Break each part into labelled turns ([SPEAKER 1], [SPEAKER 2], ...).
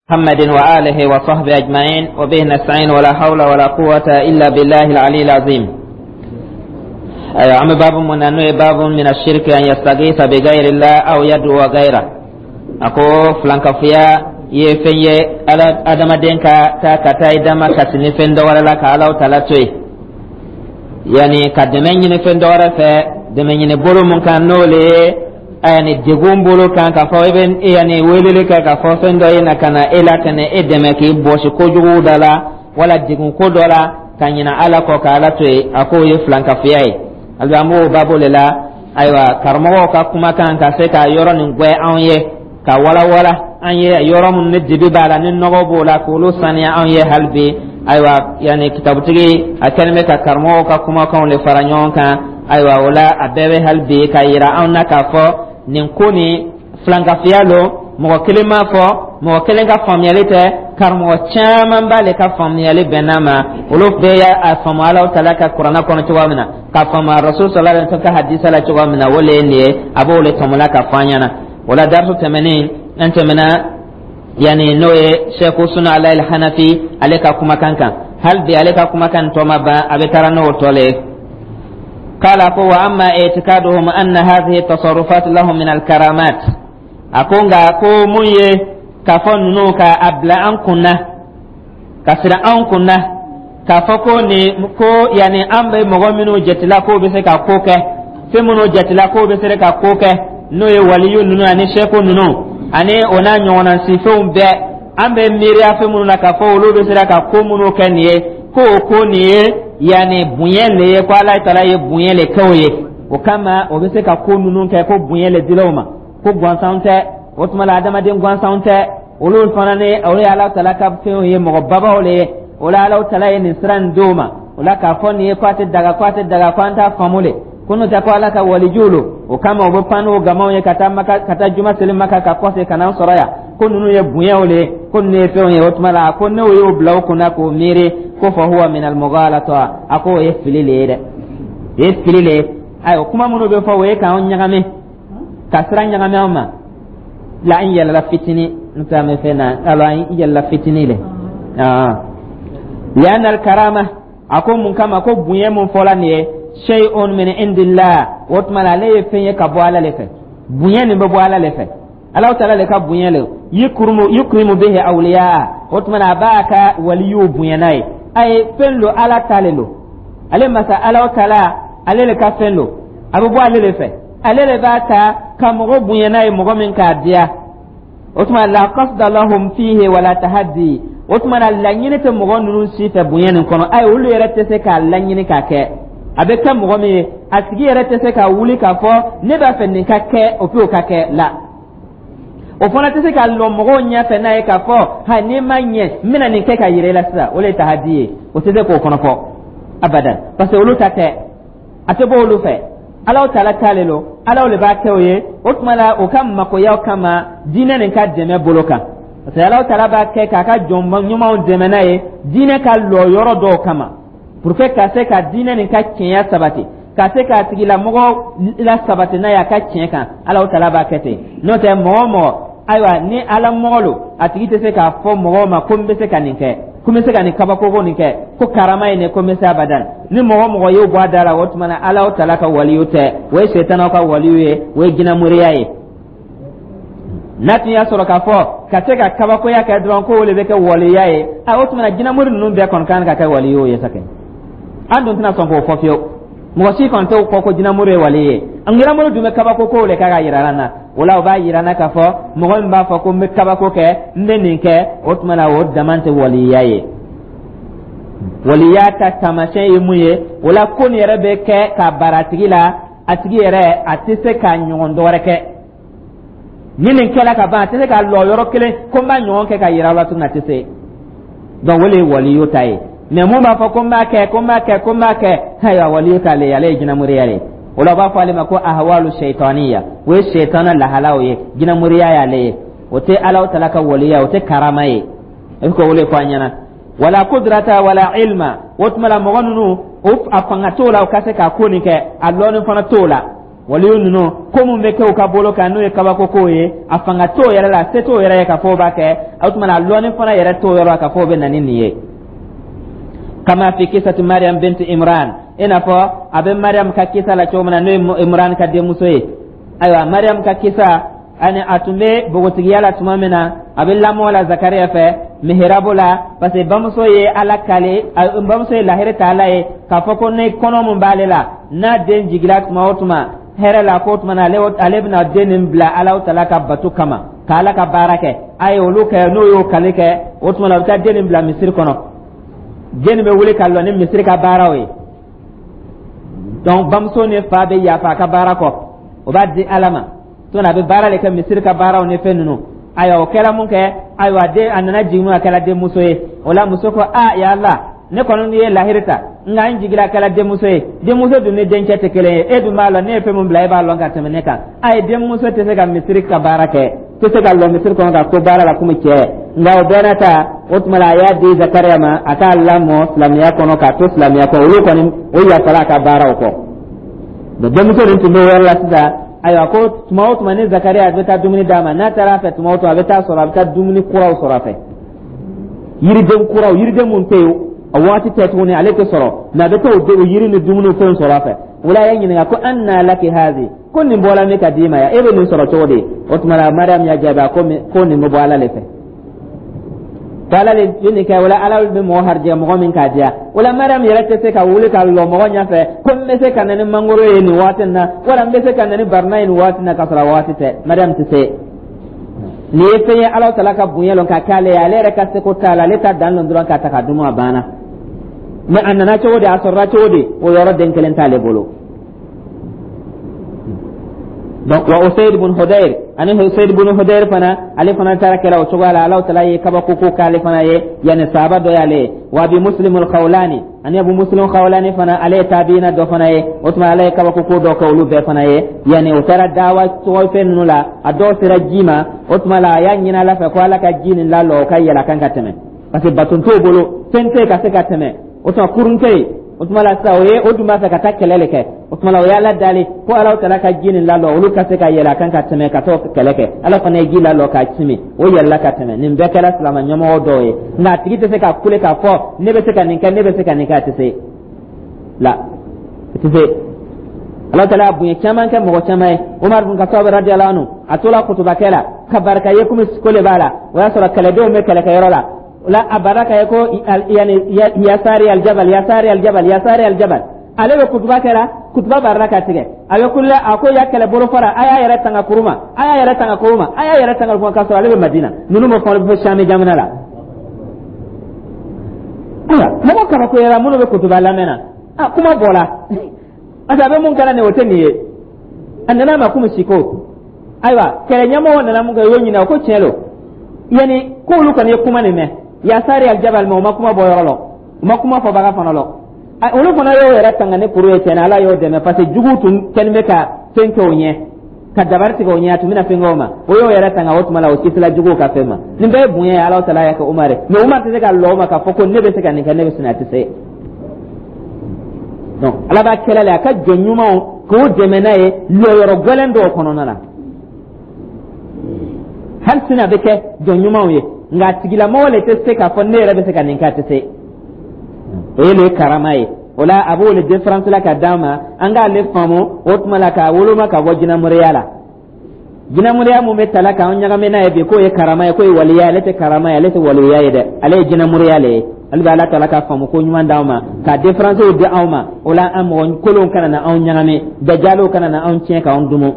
[SPEAKER 1] محمد وآله وصحبه أجمعين وبه نستعين ولا حول ولا قوة إلا بالله العلي العظيم. أما باب من أنه باب من الشرك أن يستغيث بغير الله أو يدعو غيره. أكو فلانك فيا يفني على أدم دينك تاكتاي دم كتنفن دورة لك على تلاتوي يعني كدمين نفن دورة فدمين بولو من كان نولي yani digum bolo kan ka fo ben yani welele ka fo sendo ina kana ela kana edeme ki boshi ko jugu dala wala digum ko dola kanyina ala ko ka ala to ako ye flanka fiyai albamu babolela aywa karmo ka kuma kan ka se ka yoro ni gwe anye ka wala anye yoro mun ne dibi bala ni nogo bola ko lo sania anye halbi aywa yani kitabutigi akalme ka karmo ka kuma kan le faranyon kan aywa wala abebe halbi ka yira anna ka fo nin kuni flanka fiyalo mo kelema fo mo kelenga famiyalite karmo chama mbale ka famiyali benama ulu beya afamu ala talaka qur'ana kono tuwamina ka fama rasul sallallahu alaihi wasallam hadisa la tuwamina wole ne abole tomulaka fanyana wala darsu tamanin antamina yani noye sheikh sunna ala al-hanafi aleka kuma kankan hal bi aleka kuma kan toma ba abetara no tole قال فهو أما اعتقادهم أن هذه التصرفات لهم من الكرامات أكون أكو مي كفن نوكا أبلا أنكنا كسر أنكنا كفكوني كو يعني أمبي مغمنو جتلا كو بسكا كوكه فمنو جتلا كو بسكا كوكه نوي وليو نونو أني شيكو نونو أني أنا نيونا سيفون بي أمبي ميريا فمنو نكفو لو بسكا كو منو كنيه كو نيه yani bunyele ko Allah taala ye bunyele kawye o kama o be se ka ko nunun ke ko bunyele diloma ko gwansante o tumala adama den gwansante o lo fanane o le Allah taala ka fe ye mo baba o le o la Allah taala ye nisran doma o la ka fon ye kwate daga kwanta famule kuno ta ko Allah ka walijulu o kama o be panu gamo ye kata juma selim maka ka kose kana soraya ko nunu ye bunyele ko ne fe ye o tumala ko ne o yo blaw kuna ko mire ko fa huwa min al-mughalata ako yefilile ayo kuma muno be fa we ka on nyagame kasra nyagame amma la in yalla fitini ntame fena ala in yalla fitini le yana al-karama ako mun kama ko bunye mun fola ne shay'un min indillah watmala le fenye ka bo ala le fe bunye ne be bo ala le fe Allah ta'ala le ka bunye le yukrimu bihi awliya watmala baka waliyu bunye nai ay fenlo ala talelo ale masa ala kala ale le ka fenlo abubu ale le fe ale le bata kamogo bunyana e mogo min ka dia otuma la qasda lahum fihi wala tahaddi otuma la nyine te mogo nunu sita bunyana kono ay ulu yerete se ka la nyine ka ke abe ka mogo mi asigi yerete se ka wuli ka fo ne ba fe ni ka ke opi o ka ke la o fana te se ka lo mogo nya fe na e ka fo ha ni manye mina ni ke ka yire la sa o le tahaddi o te ko kono fo abadan parce que olu tate atebo olu fe ala taala talelo ala le ba ke oye o tumala o kam mako yaw kama dine ne ka deme boloka parce que ala taala ba ke ka jomba nyuma o deme na ye dine ka lo yoro do kama pour que ka se ka dine ne ka kinya sabati ka se ka tigila mogo la sabati na ya ka kinya kan ala taala ba kete no te momo aywa ni ala mogolo atigite se ka fo mogo ma kombe se ka ninke kuma se ka ni kaba ko ninke ko karama ne ko mesa badan ni mogo yo bwa dara wotmana ala taala ka waliyote we setana ka waliye we gina muriyaye nati ya soro ka fo ka se ka kaba ko ya ka dron ko le be ka waliyaye a wotmana gina muri nun be kon kan ka waliyo ye sake andon tana son ko fofio mo si kon to ko gina muri waliye an gina muri dume kaba ko le ka ga yirana wala ba yirana ka fo mo ba fo ko me kaba ko ke ndeninke otmana wo damante waliyaye waliyata tamashe yimuye wala kun yere be ke ka baratigila atigi yere atise ka nyondo reke ninin kala ka ba atise ka lo yoro kele ko ba nyon ke ka yira la tuna atise don wale waliyo tai me mo ba fo ko ma ke haya waliyo ka le yale gina muri yale wala ba fa lima ko ahwalu shaytaniya we shaytana la halawe gina muriya ya le wote ala talaka waliya wote karamaye ko wole ko anyana wala qudrata wala ilma wotmala mogonu uf afanga tola o kase ka koni ke alloni fana tola waliyun no ko mun be ko ka bolo ka no e ka ba ko ye afanga to yara la se to yara ka fo ba ke outmana loni fona yara to yara ka fo be nanin niye kama fi kisati maryam bint imran ina fo abe maryam ka kisa la chomana no imran ka de musoye aywa maryam ka kisa ani atume bogotigi yala tumamena abe lamo la zakaria fe mihrabula parce bamso ye ala kale bamso ye lahire taala ye ka foko ne kono mun balela na den jigilat mautuma here la kotuma na lewo alebna denin bla ala talaka batu kama kala ka barake ay oluka no yo kaleke otuma la ta denin bla misir kono den be wuli kallo ne misir ka barawe donc bamso ne fa be ya fa ka barako o baddi alama to na be barale ka misir ka baraw ne fennu ayo kala mun ke ayo de anana jimu kala de musoye wala musoko ya Allah ne kono ni lahirita nga injigira kala de musoye du ne den chete kele e du malo ne fe mun blay ba longa temene ka ay de muso te se ga misir ka barake te se ga lo misir ko ga ko barala kuma ke nga o benata otmala ya de zakaria ma aka Allah mo islamiya kono ka to islamiya ko ulu kono o ya sala ka baraw ko de muso rin to wala sida ayo ko tumawto mane zakaria abeta dumuni dama na tarafa tumawto abeta sura abeta dumuni kuraw sura fe yiri dem mun teyo awati tetuni aleke soro na beta o yiri ni dumuni ko sura fe wala yanyi nga ko anna laki hazi kunni bola me kadima ya ebe ni soro tode otmala maryam ya jaba ko ni mo bola lefe kala le yini ka wala ala be mo harje mo min ka dia wala maram yelete se ka wuli ka lo mo nya fe ko me se kan ni mangoro e ni watenna wala me se kan ni barna ni watenna ka sara watite maram ti se ni fe ala tala ka bunya lon ka kale ya le ka se ko tala le ta dan lon duran ka ta ka dumo abana me annana chode asra chode o yoro den kelen tale bolo donc wa usayd ibn hudayr ani usayd ibn hudayr fana ali fana tarakela o chogala allah taala ye kaba ko kale fana ye yani sahaba do yale wa bi muslim al khawlani ani abu muslim khawlani fana ale tabina do fana ye utma ale kaba ko do ko lu be fana ye yani utara dawa to fenula ado sira jima utma la yanyina la fa ko ala ka jinin la lo kayela kan kateme parce que batun to bolo tente ka se kateme utma kurunte utmala sawe oduma fa kata keleleke utmala yalla dali ko ala tala ka jinin lalo ulu ka se ka yela kan ka teme ka to keleke ala fa ne gila lo ka timi o yalla ka teme nim be kala salama nyamo doye na tigite se ka kule ka fo ne be se ka ninka ne be se ka ninka tese la tese ala tala bu ye chaman ka mo chamay umar bin khattab radiyallahu anhu atula kutuba kala kabarka yekum skole bala wa sura kala do me kala ka yorola la abaraka yako yani yasari aljabal ale kutuba kera kutuba baraka tige ale kullu ako yakale boro fara aya yara tanga kuruma aya yara tanga ko kaso ale madina nunu mo fa be shami jamana la mo ko ko yara muno be kutuba la mena kuma bola asa be mun kana ne wote niye andana ma kuma siko aiwa kere nyamo wona na mun ga yonyi na ko chelo yani ko lu kan yakuma ne me ya sari aljabal ma kuma boyorolo ma kuma fo baga fanolo ay olu fana yo yara tangane puru ete na ala yo de me parce jugutun kenme ka tenke onye ka dabarti go nya tumina fingoma o yo yara tanga wotu mala o kisla jugu ka fema nimbe bunya ala taala ya ka umare me umar te ka lo ma ka foko nebe se ka ne ka nebe sunati se donc ala ba kelale aka jonyuma ko de menaye lo yoro golendo kono nana hal sina beke jonyuma ye nga tigila mawle teste ka fonne rebe se kanin ka tese ele karamaye wala abu le difference la ka dama anga le famo otmala ka wolo maka wajina muriyala jina muriya mu metala ka onyaga mena ebe ko e karamaye ko e waliya le te karamaye le te waliya yede ale jina muriyale alba la tala ka famo ko nyuma ndawma ka difference o de awma wala am won kolon kana na on nyanga me dajalo kana na on tien ka on dumo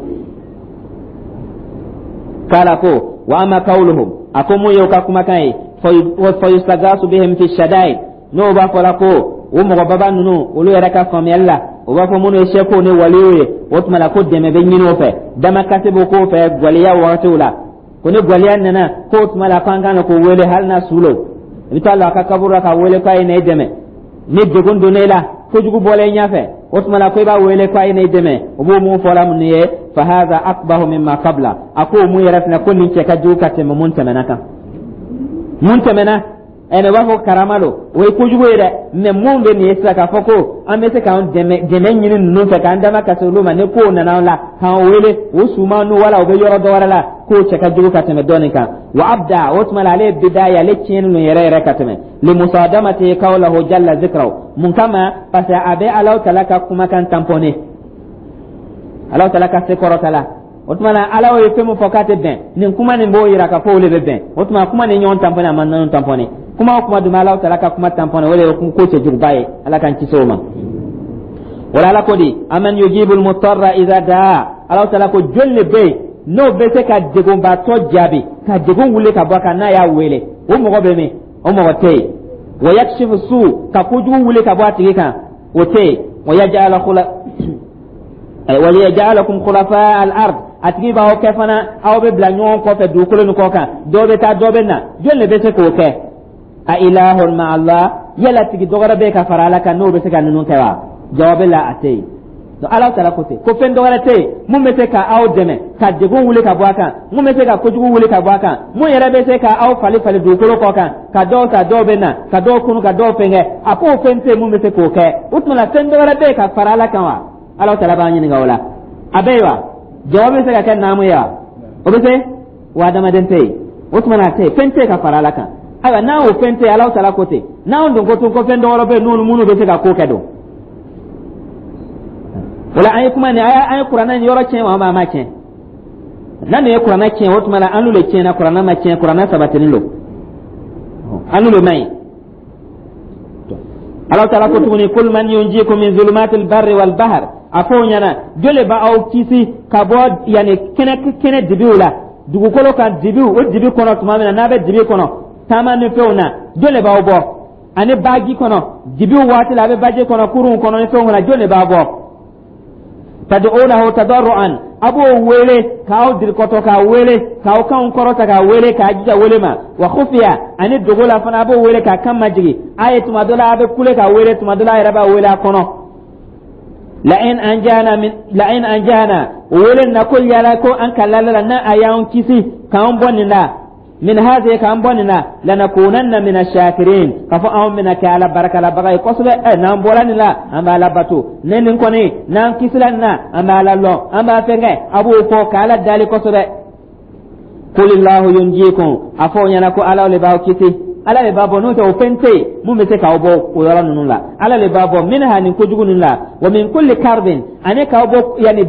[SPEAKER 1] kala ko wa ama qawluhum akomo yo ka kuma kai fa yustagasu bihim fi shadai no ba fala ko o mo baba nunu o lo yara ka fami Allah o ba fo mono e sheko ne waliwe o tmala ko deme be nyino fe dama kasibo ko fe gwaliya watula ko ne gwaliya nana ko tmala pangana ko wele halna sulo bitalla ka kabura ka wele kai ne deme ne degondo ne la ko jugu bole nyafe o tmala ko ba wele kai ne deme o bo mo fola mun ne fa hadha akbahu mimma qabla ako mu yarafna kullin ce ka juka te mun tamana kan mun tamana ene ba fo karamalo way ko jugo ida ne mum be ni esa ka foko amese ka on deme nyini nu fe ka ndama ka so luma ne ko na la ha wele o suma nu wala o be yoro do wala ko che ka jugo ka teme donika wa abda utmal ale bidaya le chen nu yere ka teme li musadamati qawluhu jalla zikra mun kama pasa abe alaw talaka kuma kan tampone alaw talaka se korotala otuma alaw ye femu fokate ben nin kuma ni bo yira ka fo le ben otuma kuma ni nyon tampone man non tampone kuma duma alaw talaka kuma tampone wala ko ko ce jurbaye ala kan ci soma wala la ko di aman yujibul mutarra idha daa alaw talaka jolle be no be se ka degon ba to jabi ka degon wule ka baka na ya wele o mo be me o mo te wa yakshifu su ka kuju wule ka ba tigi kan o te wa yaj'ala وليجعلكم خلفاء الارض atiba o kefana aw be blanyon ko fe du ko ko kan do be ta do be na jolle be se ko ke a ilahun ma allah yala tigi dogara be ka farala kan no be se kan nun kewa jawabe la atei to ala tala ko te ko fen dogara te mum be se ka aw deme ka jego wule ka bwaka mum be se ka ko jugu wule ka bwaka mu yara be se ka aw fali du ko kan ka do be na ka do kunu ka do penge apo fente mum be se ko ke utmala fen dogara be ka farala kan wa Allah ta'ala ba nyini ngawla abewa jawabe se ka kan namu ya obese wa dama dente usmana te fente ka farala kan aya na o fente Allah ta'ala kote na on don ko fendo wala be nunu munu be se ka ko kedo wala ay kuma ne ay qur'ana ni yoro chen ma ma chen nan ne qur'ana chen usmana anu le chen na qur'ana ma chen qur'ana sabatin lo anu le mai Allah ta'ala ko tuni kul man yunjikum min zulumatil barri wal bahr afonyana dole ba aw kisi ka bo yani kene dibiula dugu kolo kan dibiu o dibi kono tumamina na be dibi kono tamane feuna dole ba bo ani bagi kono dibiu wati la be baje kono kurun kono ne feuna dole ba bo tad'unahu tadarruan abu wele kaw dir koto ka wele kaw kan korota ka wele ka jija wele ma wa khufiya ani dogola fana abu wele ka kan majigi ayatu madola abe kule ka wele tu madola iraba wele kono la in anjana wele na kul yala ko an kalala na ayaun kisi kan bonina min hadhihi kan bonina lanakunanna min ash-shakirin kafa aw min kala barakala bagay kosbe na bolani la amala batu nenin koni nan kislanna amala lo amba fenge abu ko kala dali kosbe kulillahu yunjikum afo nyana ko ala le baw kiti ala le babo no to fente mum be se ka obo ko yara nunun la ala le babo minha nin ko jugunun la wa min kulli karbin ane ka obo yani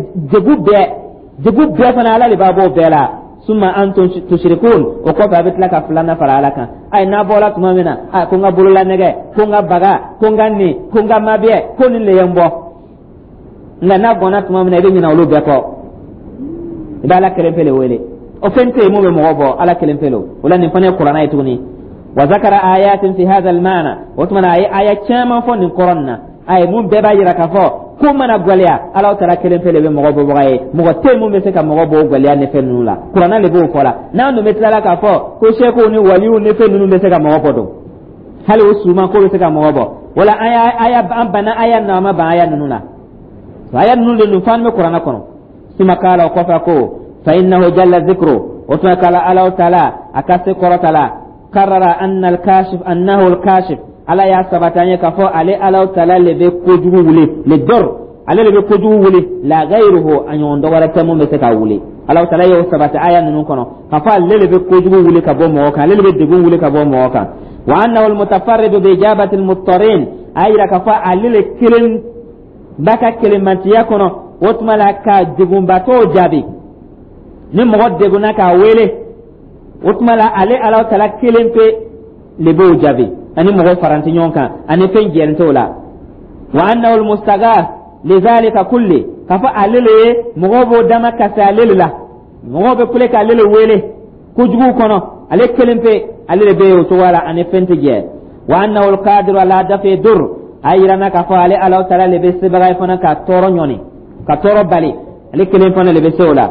[SPEAKER 1] degubbe fana ala le babo bela summa antum tushrikun o ko fa bitla ka fulana farala kan ay na bola tuma mina ay ko nga bulula nege ko nga baga ko nga ni ko nga mabie ko ni le yembo nga na gona tuma mina be nyina olu be ko ibala kerempele wele o fente mo be mo obo ala kerempelo wala ni fane qur'ana ituni wa zakara ayatin fi hadha al-ma'na wa tuma ay chama fo ni qur'ana ay mun be ba yira ka fo ko mana gwalia ala tara kelen pele be mogo bo gaye mogo te mu me se ka mogo bo gwalia ne fenu la qur'ana le bo fola na no metala ka fo ko sheko ni waliu ne fenu me se ka mogo do hali usuma ko be se ka mogo bo wala aya bana aya na ma ba aya nunula aya nunule nu fan me qur'ana kono sima kala ko fa ko fa innahu jalla dhikru wa ta'ala ala ta'ala akase korotala karara anna al-kashif annahu al-kashif ala ya sabatanye ka fo ale ala tala le be kojugu wule le dor ale le be kojugu wule la ghayruhu anyon do wala tamu be ka wule ala tala yo sabata aya nunu kono ka fa le be kojugu wule ka bo mo ka le be degun wule ka bo mo ka wa annahu al mutafarrid bi ijabati al muttarin ayra ka fa ale le kilen baka kelimantiya kono wotmala ka degun bato jabi ni mo deguna ka wele wotmala ale ala tala kilen pe le bo jabi ani mogo faranti nyonka ani pen jento la wa annahu almustaghaf lidhalika kulli kafa alele mogo bo dama kasalele la mogo be kule ka alele wele kujugu kono ale kelempe alele be to wala ani pente je wa annahu alqadiru ala dafi dur ayirana kafa ale ala tala le be sebagay fona ka toro nyoni ka toro bali ale kelempe le be sola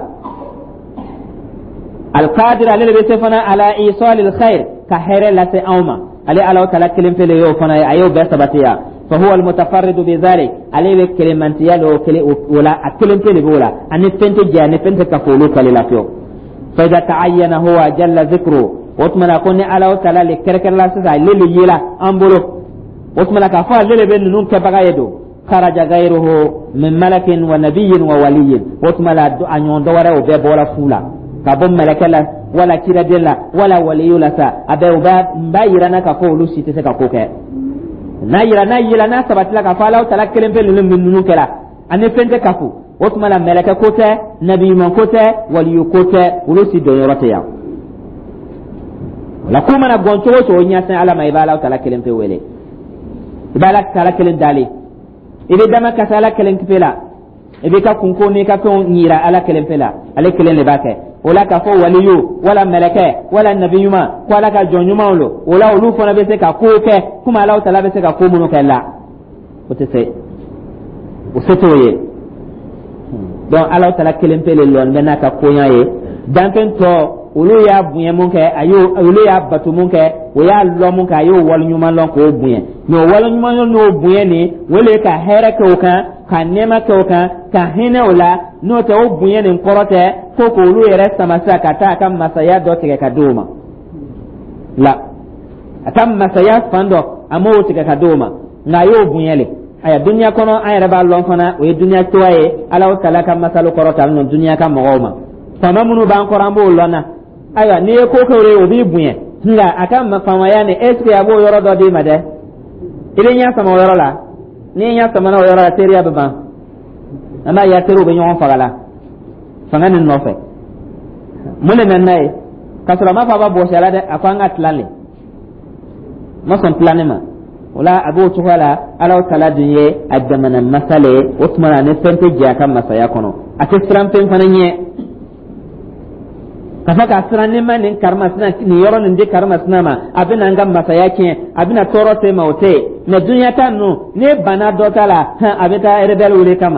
[SPEAKER 1] alqadir alele be sefana ala isal alkhair ka here la se awma ali ala tala kelim fele yo fana ayo be sabatiya fa huwa almutafarrid bi dhalik ali be kelimantiya lo kele wala akelim fele wala ani pente je ani pente ka fulu kalila fio fa idha ta'ayyana huwa jalla dhikru otmana ko ni ala taala le kerkerla sa lele yela ambolo otmana ka fa lele ben nun ke baga yedo kharaja ghayruhu min malakin wa nabiyyin wa waliyyin otmana do anyon do wara o be bola fula ka bom malakala wala kiradilla wala waliyula sa abe uba mbayirana ka fo lu site ka ko ke na yira na sabatla ka fa ala taala kelen ben nun kala ane fente kafu otmana malaka kote nabi man kote waliyu kote ulusi do yorote ya la kuma na gonto so nya san ala mai bala taala kelen pe wele ibala taala kelen dali ibe dama ka taala kelen pela ibe ka kunko ne ka ton nyira ala kelen pela ala kelen le bake wala ka fo waliyu wala malaka wala nabiyuma wala ka jonyuma lo wala ulu fona be se ka ko ke kuma ala taala be se ka ko muno kala ote se o setoye donc ala taala kelen pele lon mena ka konya ye danten to ulu ya bunye mun ke ayo ulu ya batu mun ke o ya lo mun ka ayo wal nyuma lon ko bunye no wal nyuma no bunye ni wele ka here ke o ka nema ke o ka hine ola no te o bunye ni korote ko ko ulu yere samasa ka ta kam masaya do te ka doma la atam masaya fando amo te ka doma na yo bunye le aya dunya kono aya ba lon fana o dunya toye ala o kala kam masalo korota no dunya kam mogoma sama munu ban korambo lona aya ni ko ko re o bi buye nga aka mafama yani eske abo yoro do di made ile nya sama yoro la ni nya sama na yoro la teriya baba ama ya teru be nyon fagala fangani no fe mule nan nay kasra ma fa ba bo sala de afanga tlale ma son planema wala abu tuwala ala tala dunye adamana masale utmana ne pente jaka masaya kono ate strampen fananye kafaka asrani man karma sina ni yoro ndi karma sina ma abina ngam masaya ke abina toro te maute na dunya tanu ne bana dotala abita erebel wule kama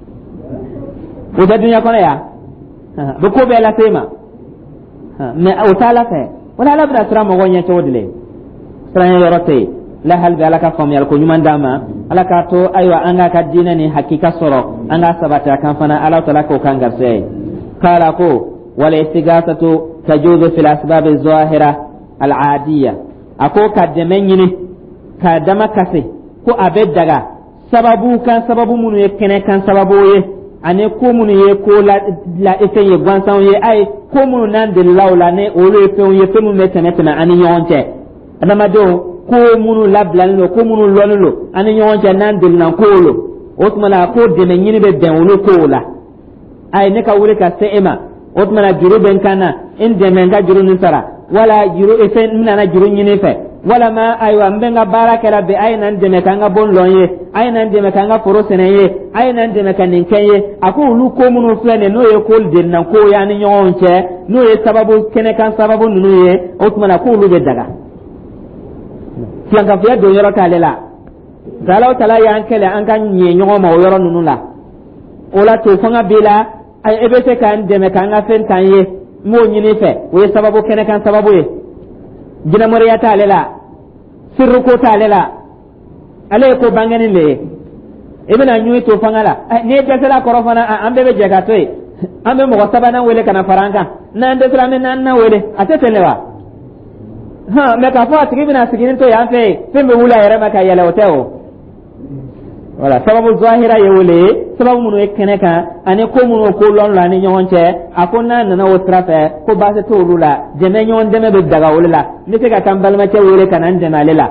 [SPEAKER 1] o da dunya kono ya bu ko bela tema me utala fe wala la bra srama wonya chawdile stranya yoro te la hal bi alaka fam yal ko nyuman dama alaka to aywa anga ka dina ni hakika soro anga sabata kan fana ala to la ko kangar se kala ko wala istighasatu tajuzu fil asbab az-zahira al-adiyya ako kademen yini kadama kase ko abed daga sababu munu ye kene kan sababu ye ane ko munu ye ko la efe ye gwansan ye ay ko munu nan de lawla ne o le fe ye fe munu metena ani yonte adama do ko munu lablan lo ko munu lolo ani yonte nan de nan ko lo otmala ko de men yini be den wolo ko la ay ne ka wure ka seema otmana juru ben kana inde men ga juru nisara wala juru efe nana juru nyine fe wala ma aywa mbenga baraka rabbi aynan de me kanga bon lonye aynan de me kanga foro seneye aynan de me kanin kenye ako lu ko munu flene no ye kol de nan ko ya ni nyonche no ye sababu kene kan sababu nunu ye otmana ko lu be daga tianga fiya do yoro kalela dalaw tala yankele an kan nye nyoma yoro nunu la ola to fanga bila ay ebete kan deme kan afen tan ye mo nyini fe we sababu kene kan sababu ye gina moriya ta lela sirru ko ta lela ale ko bangani le ibina nyui to fangala ne jasala korofana ambe be jaga toy ambe mo sabana wele kana faranga nan de sala nan na wele atetelewa ha me ka fa tigibina siginin to ya fe fembe wula yere maka yele oteo wala sababu zahira yewule sababu munu ekeneka ane ko munu ko lon la ni nyonche akona nana wotrafe ko base to rula jeme nyon deme be daga wala ni te ka tambal ma ce wele kanan de malela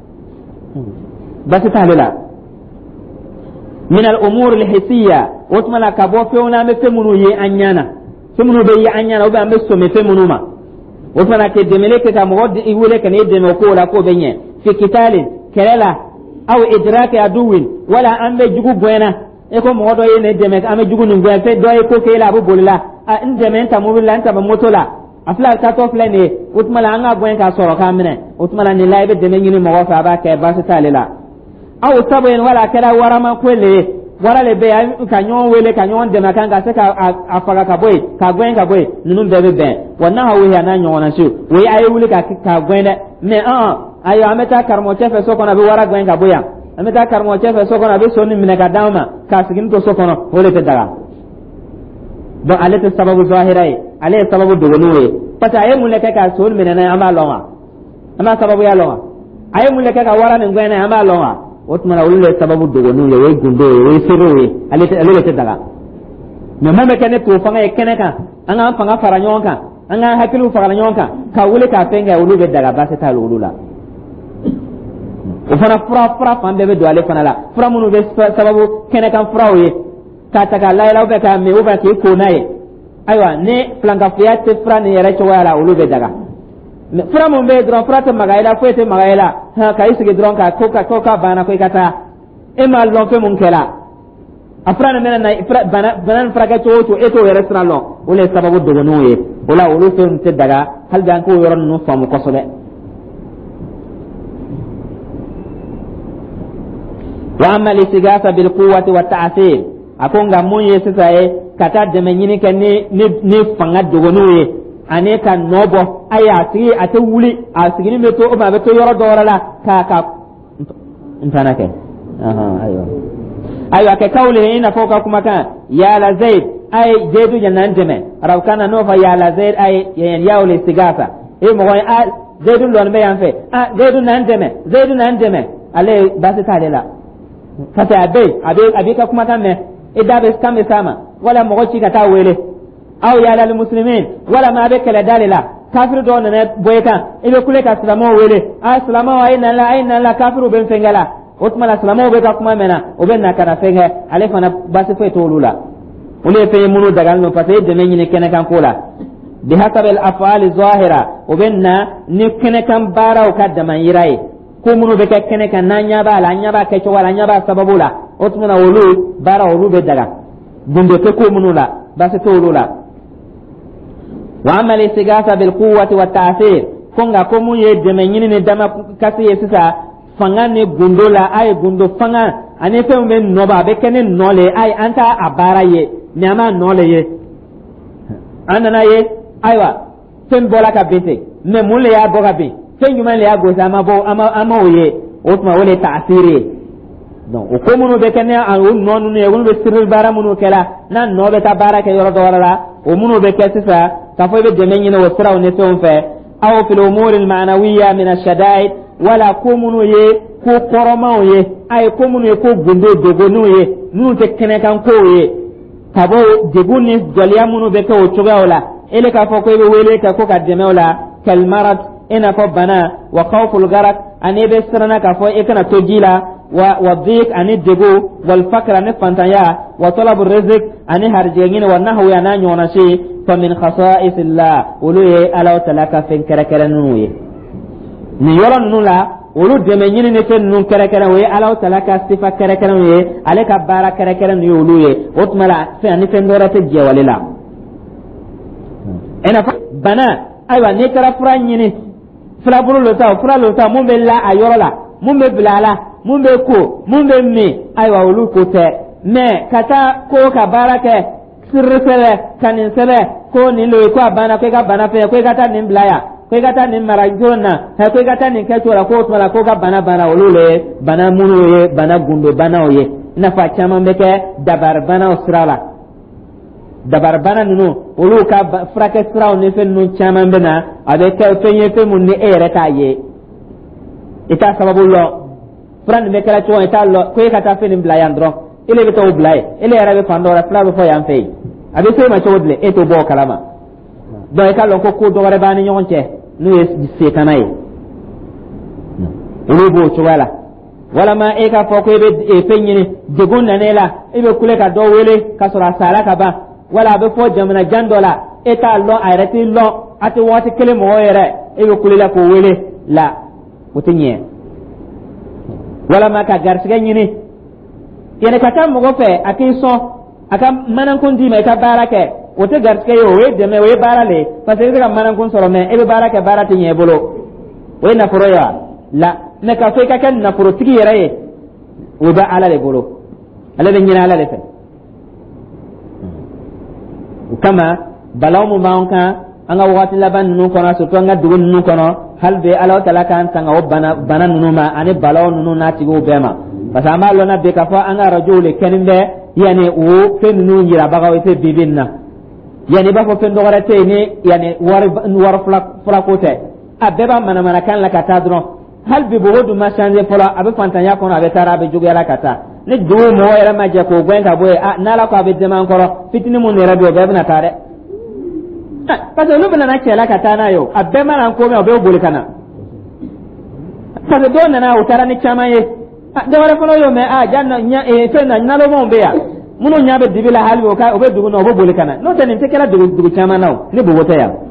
[SPEAKER 1] base ta lela min al umur al hisiya utmala ka bo feuna me femunu ye anyana femunu be ye anyana o be ambe so me femunu ma utmala ke demele ke ka mo di wele kan e deme ko la ko benye fi kitalin kelela aw idraki aduwin wala ambe jugu buena e ko modo yene deme ame jugu ni buena fe doy ko ke la bu bolila a indeme ta mo la ta ba motola afla ta to flene utmala anga buen ka soro kamne utmala ni laibe deme nyini mo fa ba ke ba se talela aw saben wala kala warama kwele wala le be ka nyon wele ka nyon deme kan ga se ka afaga ka boy nunu bebe ben wana ha we ya na nyon na su we ayi wuli ka gwen me ayo ameta karmo chefe sokona be wara gwen ka boya ameta karmo chefe sokona be sonni mine ka dama ka sigin to sokono wole te daga do alete sababu zahirai ale sababu dogonuwe pata ay mulaka ka sol menena ama longa ama sababu ya longa ay mulaka ka wara min gwena ama longa otmana ulle sababu dogo nu le gundo we sirwe ale te daga me mame kene to fanga kene ka anga fanga faranyonka anga hakilu faranyonka ka wule ka penga ulu be daga base ta lulula o fana fura fambe be do ale fana la fura munu be sababu kene kan fura oye ka taka laila be ka me uba ki ko naye aywa ne flanka fiate fura ne yere to wala ulu be daga fura mun be dron fura te magaila fuete magaila ha ka isige dron ka koka bana ko ikata e mal lon fe mun kela afra ne mena bana fura ka to eto yere sra lo ule sababu dogo noye wala ulu fe te daga hal dan ko yoron no famu kosobe wa amma listigasa bil quwwati wat ta'sir akonga munye sisaye kata de menyini ke ni fanga dogonuye ane kan nobo aya tigi ate wuli asigini meto o ma beto yoro dorala ka ntana ke aywa ke kawle ina foka kuma kan ya la zaid ay jedu janan deme raw kana no fa ya la zaid ay yen ya ul istigasa e mo ay zaidu lon be yanfe zaidu nan deme ale basi talela fata abe ka kuma kan me idabe kame sama wala mo ci ka ta wele aw ya lal muslimin wala ma be kala dalila kafir do na boyka ibe kule ka salamo wele salamo wa inna la kafiru ben fengala utmala salamo be ka kuma mena o ben na kana fenge ale fana basi fe to lula ule fe munu dagal no fata de nyine kene kan kola bi hasab al af'al zahira o benna ni kene kan baraw kadda yirai ko munu be kene kan nanya ba la nya ba ke to wala nya ba sababula otmana wolu bara wolu be daga gundo te ko munu la ba se to lula wa amal istighatha bil quwwati wat ta'thir konga ko mun ye de menyini ne dama kasi yesisa fanga ne gundo la ay gundo fanga ane fe men no ba be kene nole ay anta abara ye nyama nole ye anana ye aywa tem bola ka bete me mun le ya boga be sen yuma le ya go sama bo ama oye otma wole ta'thiri donc o ko munu be kene an nonu ne wonu be sirri bara munu kala nan no be ta bara ke yoro do wala o munu be kesisa ka fo be demenyi no siraw ne ton fe aw fil umur al ma'nawiyya min ash-shada'id wala ko munu ye ko koroma ye ay ko munu ye ko gundo dogo nu ye nu te kene kan ko ye tabo deguni jaliya munu be ko chugawla ele ka fo ko be wele ka ko ka demewla kal marad ina fo bana wa khawful garak ani be sirana ka fo e kana tojila والضيق عن الدجو والفقر عن الفنتايا وطلب الرزق عن هرجين والنحو ينان يونشي فمن خصائص الله ولوه ألا وتلاك فين كركرنوه نيولا نولا ولو دمنين نفن نون كركرنوه ألا وتلاك صفة كركرنوه عليك بارا كركرنوه ولوه وطملا فين فين دورة الجواللا انا بنا ايوه نكرا فرانيني فرابرو لوتا مو بلا ايولا مو بلا mun be ko mun be me aywa wulu ko te me kata ko ka barake sirfele kanin sebe ko ni lo ko bana ko ga bana fe ko ga ta nin blaya ko ga ta nin marajona ha ko ga ta nin ke tora ko to la ko ga bana wulu le bana munu ye bana gundo bana oye na fa chama be ke dabar bana usrala dabar bana nunu wulu ka frake sraw ne fe nu chama be na abe ke fenye fe mun ni ere ta ye ita sababu lo fran me kala to eta lo ko ka ta fenim blayan dro ile be to blay ile ara be pandora fla be fo yam fey abi sey ma chodle eto bo kalama do e kala ko do bare bani nyonche nu yes se kanai ile bo chwala wala ma e ka fo ko be e fenyini de gonna nela ibe kule ka do wele ka sura sala ka ba wala be fo jamna jandola eta lo ayrati lo ati wati kele mo yere ibe kule la ko wele la mutinye wala ma ka garsiga nyini yene kata mo go fe akiso aka manan kun di me ka barake wote garsiga yo we de me we barale parce que ka manan kun soro me e be barake barate nye bolo we na furo ya la ne ka fe ka kan na furo tigi yere we ba ala le bolo ala be nyina ala le fe kama balaw mu baonka anga wati laban nu kono so to anga dugun nu kono halbe ala tala kan tanga o bana nunu ma ani balaw nunu na tigo bema pasama lo na be ka fa anga rajule keninde yani o fen nu yira baga o te bibinna yani ba fo fen do garate ne yani war flakote abeba mana kan la kata dron hal bi bodu ma changer fola abe fantanya kono abe tara abe jugu la kata ne do mo era ma je ko gwen ka boye nala ko abe deman koro fitini mun ne radio be na tare parce que lu bana na kela kata na yo abe mana ko me abe boli kana parce que do na o tara ni chama ye de wala kono yo me janna nya fe na nalo mo be ya muno nya be dibila hali o ka obe dugu no obe boli kana no tani te kala dugu chama naw ni bo wota ya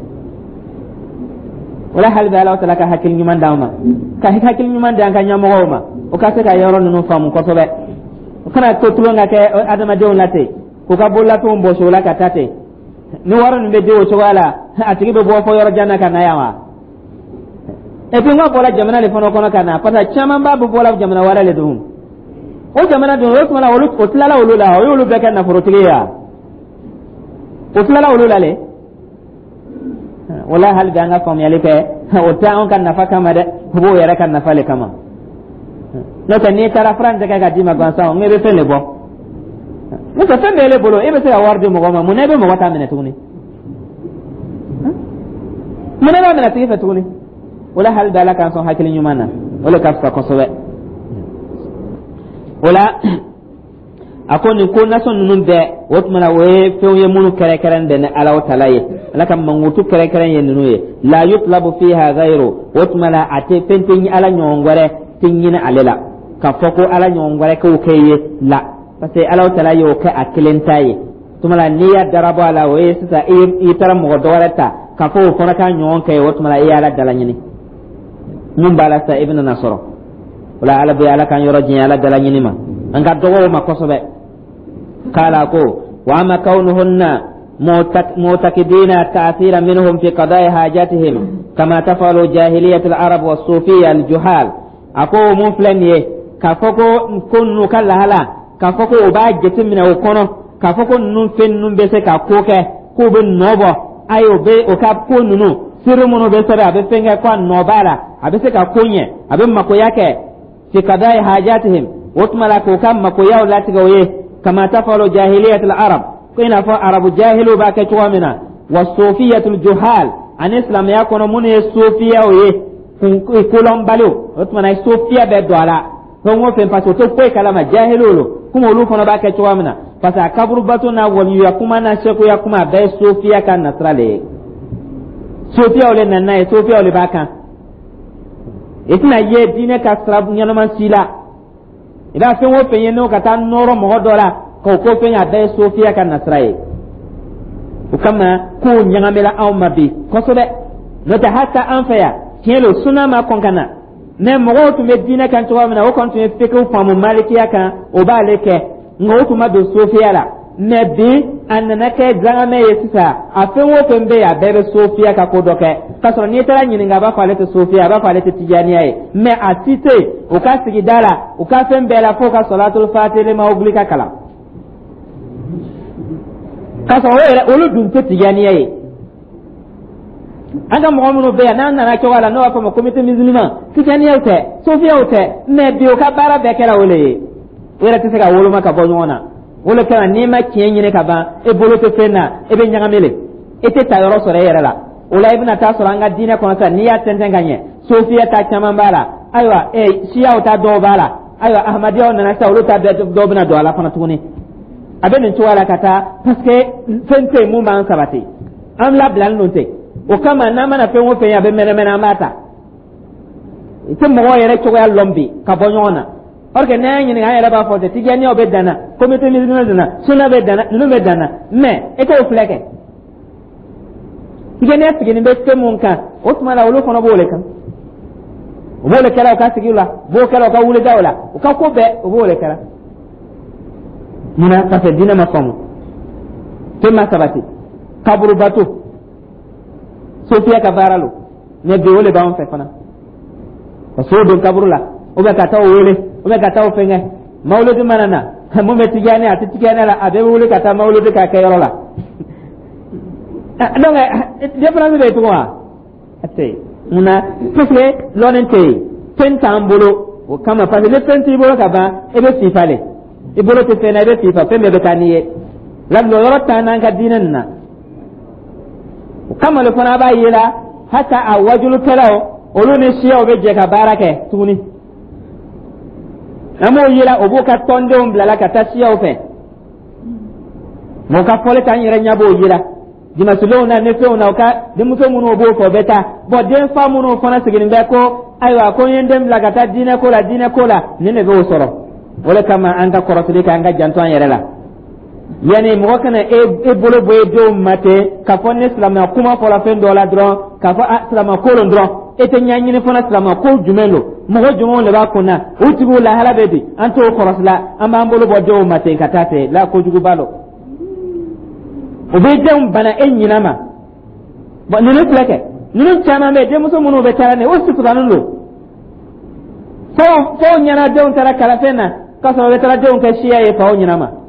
[SPEAKER 1] wala hal bala wata laka hakil nyuman dawma ka hakil nyuman dan ka nyamo ma o ka se ka yoro no famu ko sobe kana to tulonga ke adama de on late ko ka bolla to mbo so la ka tate ni waran be de o so wala atigi be bo fo yoro janna kana yawa e bi ngo bola jamana le fono kono kana pata chama babu bola jamana wala le dum o jamana do o mala wolu o tlala wolu la o yolu be kan na forotiya o tlala wolu la le wala hal ganga fam yale ke o ta on kan nafa kama de bo yara kan nafa le kama no ta ni tara franje ka di ma gwansa on ngebe fele bo no ta fele le bolo e be se awarde mo goma mo ne be mo wata mene tuni mo ne ba mene tifa tuni wala hal dala kan son hakili nyumana wala ka fa ko sobe wala akoni ko nason nun de wotmana we fewye munu kere keren de ala wa talaye lakam mangutu kere keren yen nuye la yutlabu fiha ghayru wotmana ate pentin ala nyongore tinyina alela ka foko ala nyongore ko keye la parce ala wa talaye o ka akilentaye tumala niya darabo ala we sisa e tara mo dorata ka fo fona ka nyonke wotmana e ala dalanyini mun bala sa ibn nasr wala ala bi ala kan yoro jin ala dalanyini ma anga dogo ma kosobe قال أكو وأما كونهن معتقدين التأثير منهم في قضاء حاجاتهم كما تفعل جاهلية العرب والصوفية الجهال أكو مفلن كفوكو كن كالهلا كفوكو أباجة من أكونه كفوكو نفن نبسك كوكه كوب النوبة أيو بي أكاب كونو سيرمونو بسر أبفنك كوان نوبالا أبسك كوني أبم مكوياك في قضاء حاجاتهم وطملا كوكام مكوياو لا تقويه كما تفعل جاهلية العرب كنا فعرب جاهلوا باك توامنا والصوفية الجهال عن إسلام يكون من الصوفية ويه كلهم بلو وطمنا الصوفية بدوالا هم فين فاسو تقوي كلام جاهلوا كم ولو فنا باك توامنا فسا كبر باتنا وليكما نشكو يكما بي الصوفية كان نصرالي صوفية ولي نناي صوفية ولي باكا إتنا يدينك أسراب نيانمان سيلا ida fen wo fen yeno kata noro mo dola ko fen ya dai sofia kan nasrai ukama ko nyangamela aw mabi ko sobe no ta hatta an faya kelo suna ma konkana ne mo to me dina kan to amna o kon to me feke famu malikiya kan o ba leke ngo to ma do sofia la ne bi anna ke zanga me yesisa a fen wo fen be ya bebe sofia ka ko doke kaso ni tara nyini nga ba falete sofia ba falete tijaniya e me atite o ka sigi dala o ka fen be la foka salatul fatih ma oblika kala kaso olu dum te tijaniya e anga mo mo be na na ko wala no fa mo comité musulman tijaniya o te sofia o te me bi o ka bara be kala ole wala te sega wolo maka bonyona wala kana ni ma kiyenye ka ba e bolo te fena e be nyangamele e te tayoro sore yere la wala ibn ta sura nga dina kono sa niya tentenganye sofia ta chama bala aywa shia ta do bala aywa ahmadiya na ta wala ta do bina do ala kono tuni aben to wala kata parce que fente mu ban sabati am la blan nonte o kama na mana fe wo fe ya be mena mata ite mo yere to ya lombi ka bonyona orke na nyini ga yere ba fo te tigani obedana comité ni dana suna bedana nu bedana me ete o fleke tigani asigini be temunka otmala wolo kono bole kan bole kala ka sigila bo kala ka wule dawla ka ko be bole kala muna ka fe dina masomo tema sabati kaburu batu sofia ka baralo ne be wole ba on fe fana so do kaburu la o be ka taw wole o be ka taw fenga mawludu manana mo me tigani ati tigani la abe wole ka ta mawludu ka kayro la donc difference be to wa ate muna pese lonente pentambolo o kama fa le penti bolo ka ba e be sifale e bolo te fena be sifa pe me be kaniye la lo yorota nan ka dinan na kama le fana ba yela hata awajulu kelaw oluni siya obe je ka barake tuni amo yela obuka tonde umblala kata siya ofe mo ka fole tan yere nyabo yela dima sulona ne feuna ka de muso muno bo ko beta bo den fa muno fana sigin be ko aywa ko yendem la kata dina ko la ne be osoro wala kama anga korotri ka anga janto yere la yani mo kana e bolo boye do mate ka fonne islam kuma fola fen do la dron ka fa islam ko lon dron ete nyanyi ne fona islam ko jumelo mo go jumo le ba kuna utibu la hala bedi anto korosla amba bolo bo do mate katate la ko jugu balo o be dem bana enyina ma ba ninu pleke ninu chama me de muso muno be tarane o su kudanun lo fo nyana de on tara kala fena ka so be tara de on ka shiya e pa o nyina ma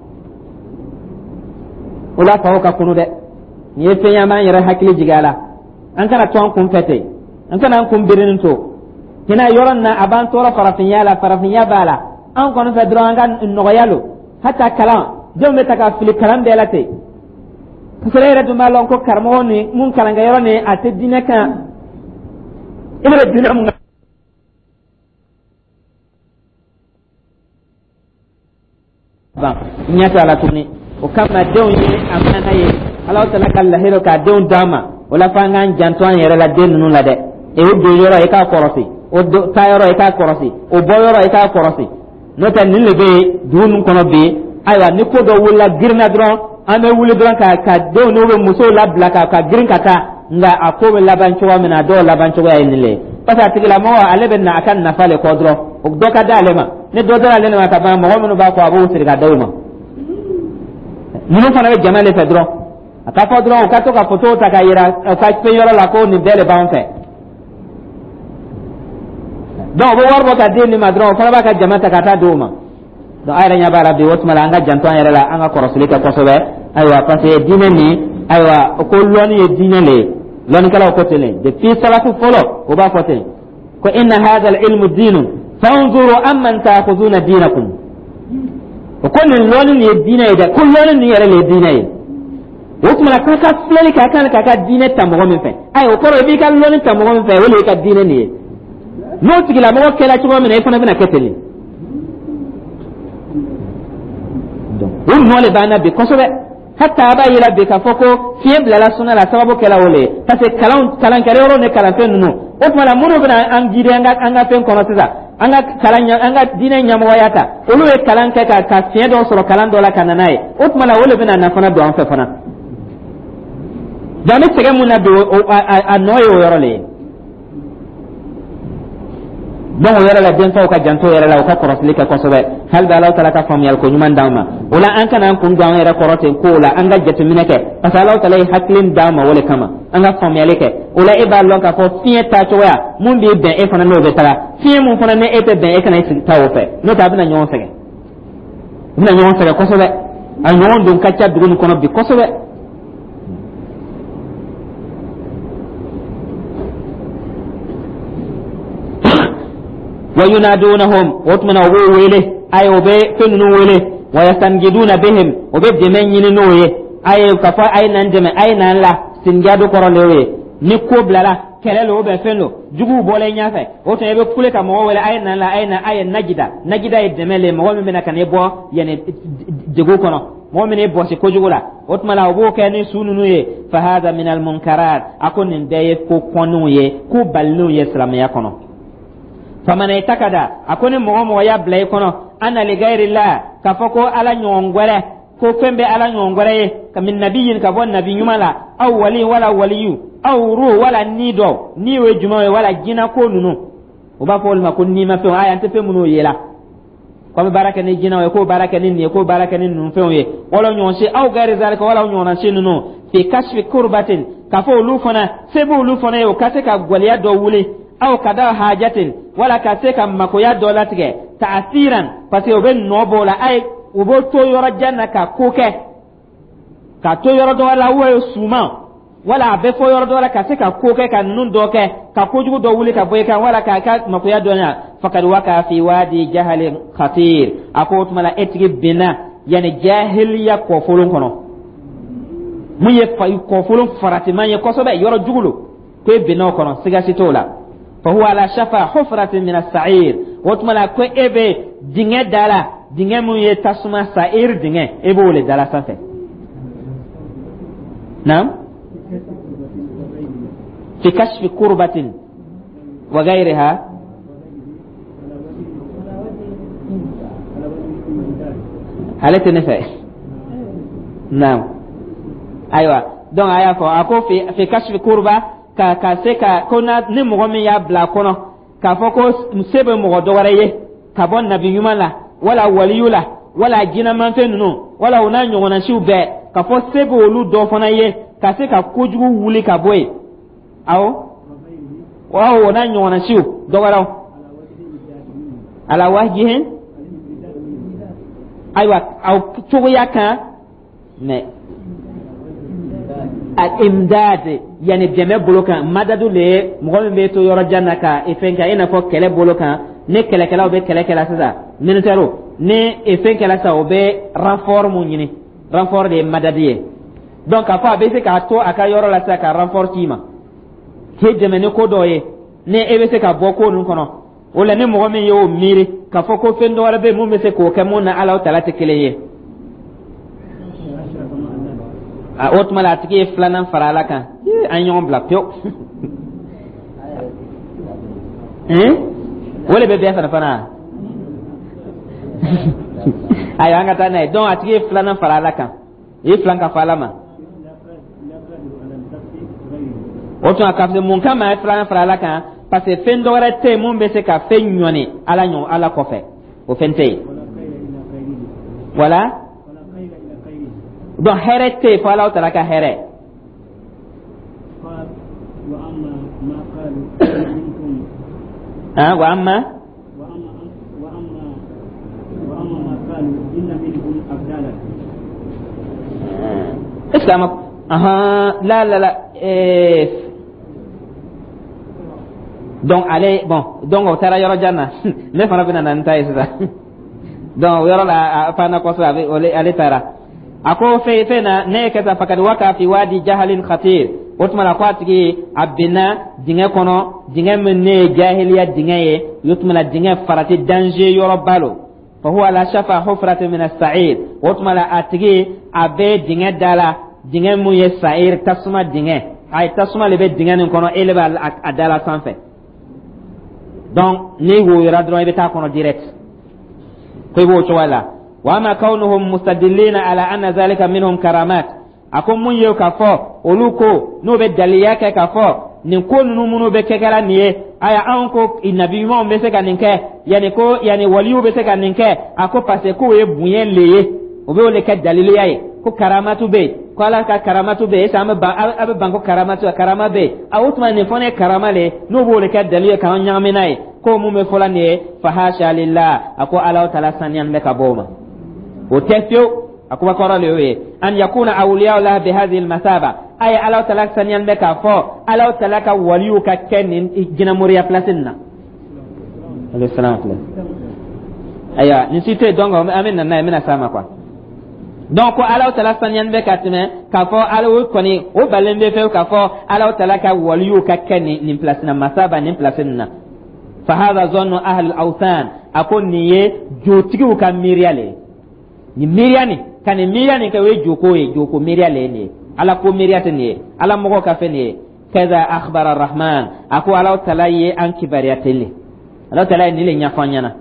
[SPEAKER 1] wala fa ka kunu de ni fe yama yara hakili jigala an kana ton kun fete an kana kun birin to kina yoran na aban tora farafin ya bala an kono fe dron an no yalo hatta kala jom be taka fili kalam de late kasere du malon ko karmo ni mun kala ga yorone ate dinaka ibra dina mun ba nyata la tuni o kama dew yi amana ye Allah ta'ala kala hero ka dew dama wala fangan jantoan yere la den nu la de e o do yoro e ka korosi o do tayoro e ka korosi o boyoro e ka korosi no tan ni lebe dun kono be aywa ni ko do wala girna dron ame wuli dron ka dew no be muso la blaka ka girin kata nga akobe laban chowa mena do laban chowa yenile pasa tigila mo alebe na akan na fale ko dro o do ka dalema ne do dara lena ka ba mo mo ba ko abu sirga dawma nunu fana be jamale fe dron aka fo dron ka to ka foto ta ka yira ka pe yoro la ko ni dele ba on fe do bo warbo ka de ni ma dron fana ba ka jamata ka ta doma do ayra nya bara be wotmala anga jantan yere la anga korosile ka kosobe aywa parce dine ni aywa ko loni e dine le lon kala ko tele de fi salatu folo o ba ko tele ko inna hadha al ilmu dinun fanzuru amman ta'khuduna dinakum ko kon loni ni dine da kullon ni yere le dine wotmala ka ka fleli ka kan ka dine tamgo min fe ay o koro bi ka loni tamgo min fe wala ka dine ni no tigila mo kela chugo min e fana bina keteli won no le bana be kosobe hatta aba yira be ka foko fiye bla la sunna la sababu kala wole parce kalan kare ro ne kalan fen no o mala muno bina an gide anga fen kono tisa anga kalanya anga dine nyamo wayata olu e kalan ka fiye do soro kalan do la kananae o mala wole bina na fana do an fe fana jami sege mun na do a noyo yoro le bon yara la den ka janto yara la ka korosli ka kosobe hal da Allah taala ka fam yal ko nyuman dawma wala an kana kun gawan yara korote ko la an ga jete minake parce Allah taala haklin dawma wala kama an ga fam yaleke wala e ba lon ka fo fiye ta to ya mun bi ben e fana no be tara fiye mun fana ne e te ben e kana isi tawo fe no ta bina nyon sege kosobe an nyon dun ka ta dugun kono bi kosobe وينادونهم واتمنا ويله اي وبي فنن ويله ويستنجدون بهم وبي جمنين نويه اي كفا اي نندم اي نانلا سنجادو كورلوي نيكو بلالا kelelo be fenlo jugu bole nyafe o to ebe kule ka mo wala ay nanla ay na ay najida e demele mo mi mena kan e bo yene dego kono mo mi ne bo se ko jugula o to mala obo ke ni sununu ye fa hada min al munkarat akon ndeye ko konu ye ko ballu ye islamiyya kono faman itakada akone mo ya blay kono ana li ghairi la ka foko ala nyongore ko fembe ala nyongore ka min nabiyin ka bon nabi nyumala aw wali wala waliyu aw ru wala nido niwe jumawe wala jina ko nunu o ba fol ma ko ni ma fe aya ante fe muno yela ko baraka ni jina we ko baraka ni nunu fe ye wala nyonse aw ghairi zalika wala nyona se nunu fi kashfi kurbatin ka fo lu fona sebu lu fona yo kate ka gwaliya do wuli aw kada hajatin wala ka se kam makoya dolatige ta'siran pasi oben nobola ay ubo to yoro janna ka koke ka to yoro do wala wo suma wala be fo yoro do wala ka se ka koke ka nun doke ka kojugo do wuli ka boy kan wala ka makoya donya fakad waka fi wadi jahal khatir akot mala etigi bina yani jahiliya ko folon kono mun ye fa ko fulun farati man ye kosobe yoro jugulo ko bino kono siga sitola fa huwa ala shafa hufratin min as-sa'ir wotmala ko ebe dinge dala dinge mun ye tasuma sa'ir dinge ebe wole dala safe nam fi kashfi kurbatin wa ghayriha halati nafa nam aywa donc aya ko ako fi kashfi kurba ka se ka kona ni mo mi ya bla kono ka foko sebe mo do wara ye ka bon nabi yumala wala waliyula wala jina man fe nunu wala una nyona shiube ka fo sebe olu do fona ye ka se ka kojugu wuli ka boy awo wa una nyona shiu do wara ala wajhin aywa au tuya kan ne al-imdad yani deme bolokan madadu le mo be to yoro jannaka e fenka ina fo kele bolokan ne kele kala be kele kala sasa minitero ne e fenka la sa obe renfort mu nyini renfort de madadiye donc afa be se ka to aka yoro la sa ka renfort tima he deme ne ko doye ne e be se ka boko nun kono wala ne mo me yo miri ka fo ko fendo wala be mu be se ko kemo na ala taala te keleye a otmala tike flanan farala kan an yon bla pio wala be be fana ay anga tanay don atike flanan farala kan e flanka falama oto akafse mun kama flanan farala kan parce que fendo wala te mun be se ka fe nyone ala nyon ala kofe o fente wala don herete fala taraka here wa amma islam la donc allez bon donc on tara yoro janna ne fana bina nan tay ça donc yoro la fana ko so ale tara ako fe na ne kata fakad waka fi wadi jahalin khatir utmala kwatigi abina dinga kono dinga menne jahiliya dinga ye yutmala dinga farati danger yoro balo fa huwa la shafa hufrat min as-sa'id utmala atigi abe dinga dala dinga mu ye sa'ir tasma dinga ay tasma lebe dinga nin kono eleba adala sanfe donc ni wo yara dron be ta kono direct ko wo to wala وما كونهم مستدلين على أن ذلك منهم كرامات أكون من يكفو ولوكو نو بدلياك كفو نكون نمونو بككلا نيه أيا أنكو النبي ما بسكا نكه يعني كو يعني وليو بسكا نكه أكو باسكو يبوين ليه وبيقول لك دليليه كو كرامات بي قال كرامات بي سام أب بانكو كرامات بي أوت ما نفون كرامة ليه نو بيقول لك دليل كان يعملناي كو مم فلان فحاشا لله أكو الله تعالى سنيان بكبوما وتفيو أكو كورا ليه أن يكون أولياء الله بهذه المثابة أي الله تعالى سنيان بكفو الله تعالى وليو ككن جنا مريا بلاسنا عليه السلام عليكم أيا نسيت دونغ أمين ناي منا سامع كوا donc Allah ta'ala sanyan be katime ka fo Allah koni o balembe fe ka fo Allah ta'ala ka waliyu ka keni nim place na masaba nim place na fa hadha zannu ahli al-awthan akon niye jotigi ka miriale ni miriani kan miriani ka we joko miriale ni ala ko miriate ni ala mo ka fe ni kaza akhbara ar-rahman ako Allah ta'ala ye an kibariyateli Allah ta'ala ni le nyafanyana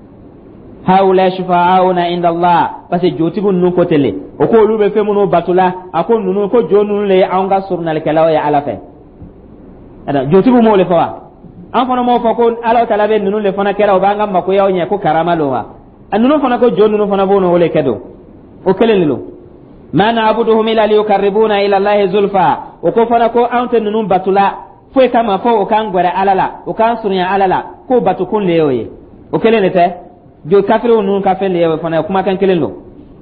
[SPEAKER 1] haula shufa'auna inda Allah parce jotigun nun ko tele o ko lube fe muno batula akon nunu ko jonu le anga surnal kala ya ala fe ada jotigu mo le fa an fana mo fa ko ala tala be nunu le fana kala o banga mako yaw nya ko karama lo wa anunu fana ko jonu fana bono wole kedo o kelelo ma na'buduhum illa liyukarribuna ila Allah zulfa o ko fana ko ante nunu batula fo kama fo o kan gwara alala o kan surnya alala ko batukun le yoye o kelele te jo kafiru nun kafel yewe fana kuma kan kelelo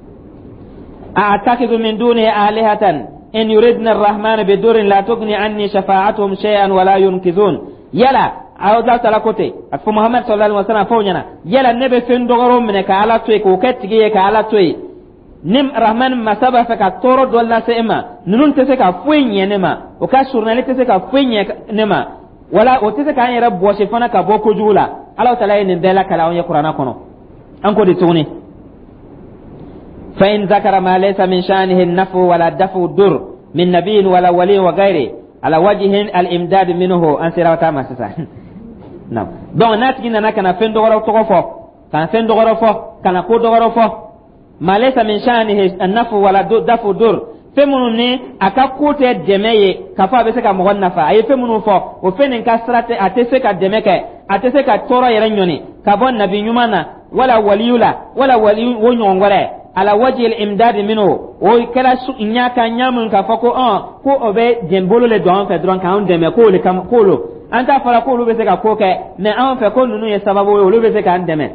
[SPEAKER 1] a'takidu min duni alihatan in yuridna ar-rahman bidurin la tughni anni shafa'atuhum shay'an wa la yunkizun yala awda tala kote afu muhammad sallallahu alaihi wasallam fawnyana yala nebe fen dogoro mene ka ala toy ko kettige ka ala toy nim rahman masaba fa ka toro dolla sema nunun te se ka fuenye nema o ka journaliste se ka fuenye nema wala o te se ka yera bo se fana ka boko jula ala taala ni bela kala on qur'ana kono an ko de tuni fa in zakara ma laysa min sha'nihi an-nafu wala dafu dur min nabiyyin wala wali wa ghairi ala wajhin al-imdad minhu an sirata masasa nam donc natki nana kana fendo goro to fo kana fendo goro fo kana ko do goro fo ma laysa min sha'nihi an-nafu wala dafu dur femunu ni aka kote demeye kafa be se ka mo nafa ay femunu fo o fenen ka strate atese ka demeke atese ka toro yere nyoni ka bon nabi nyumana wala waliyula wala wali wonyongore ala waji al-imdad minhu o kala su nyaka nyamun ka fako ko obe jembolo le don fe dron ka on deme ko le kam ko lo anta fara ko lu be se ka ko ke me an fe ko nunu ye sababu o lu be se ka andeme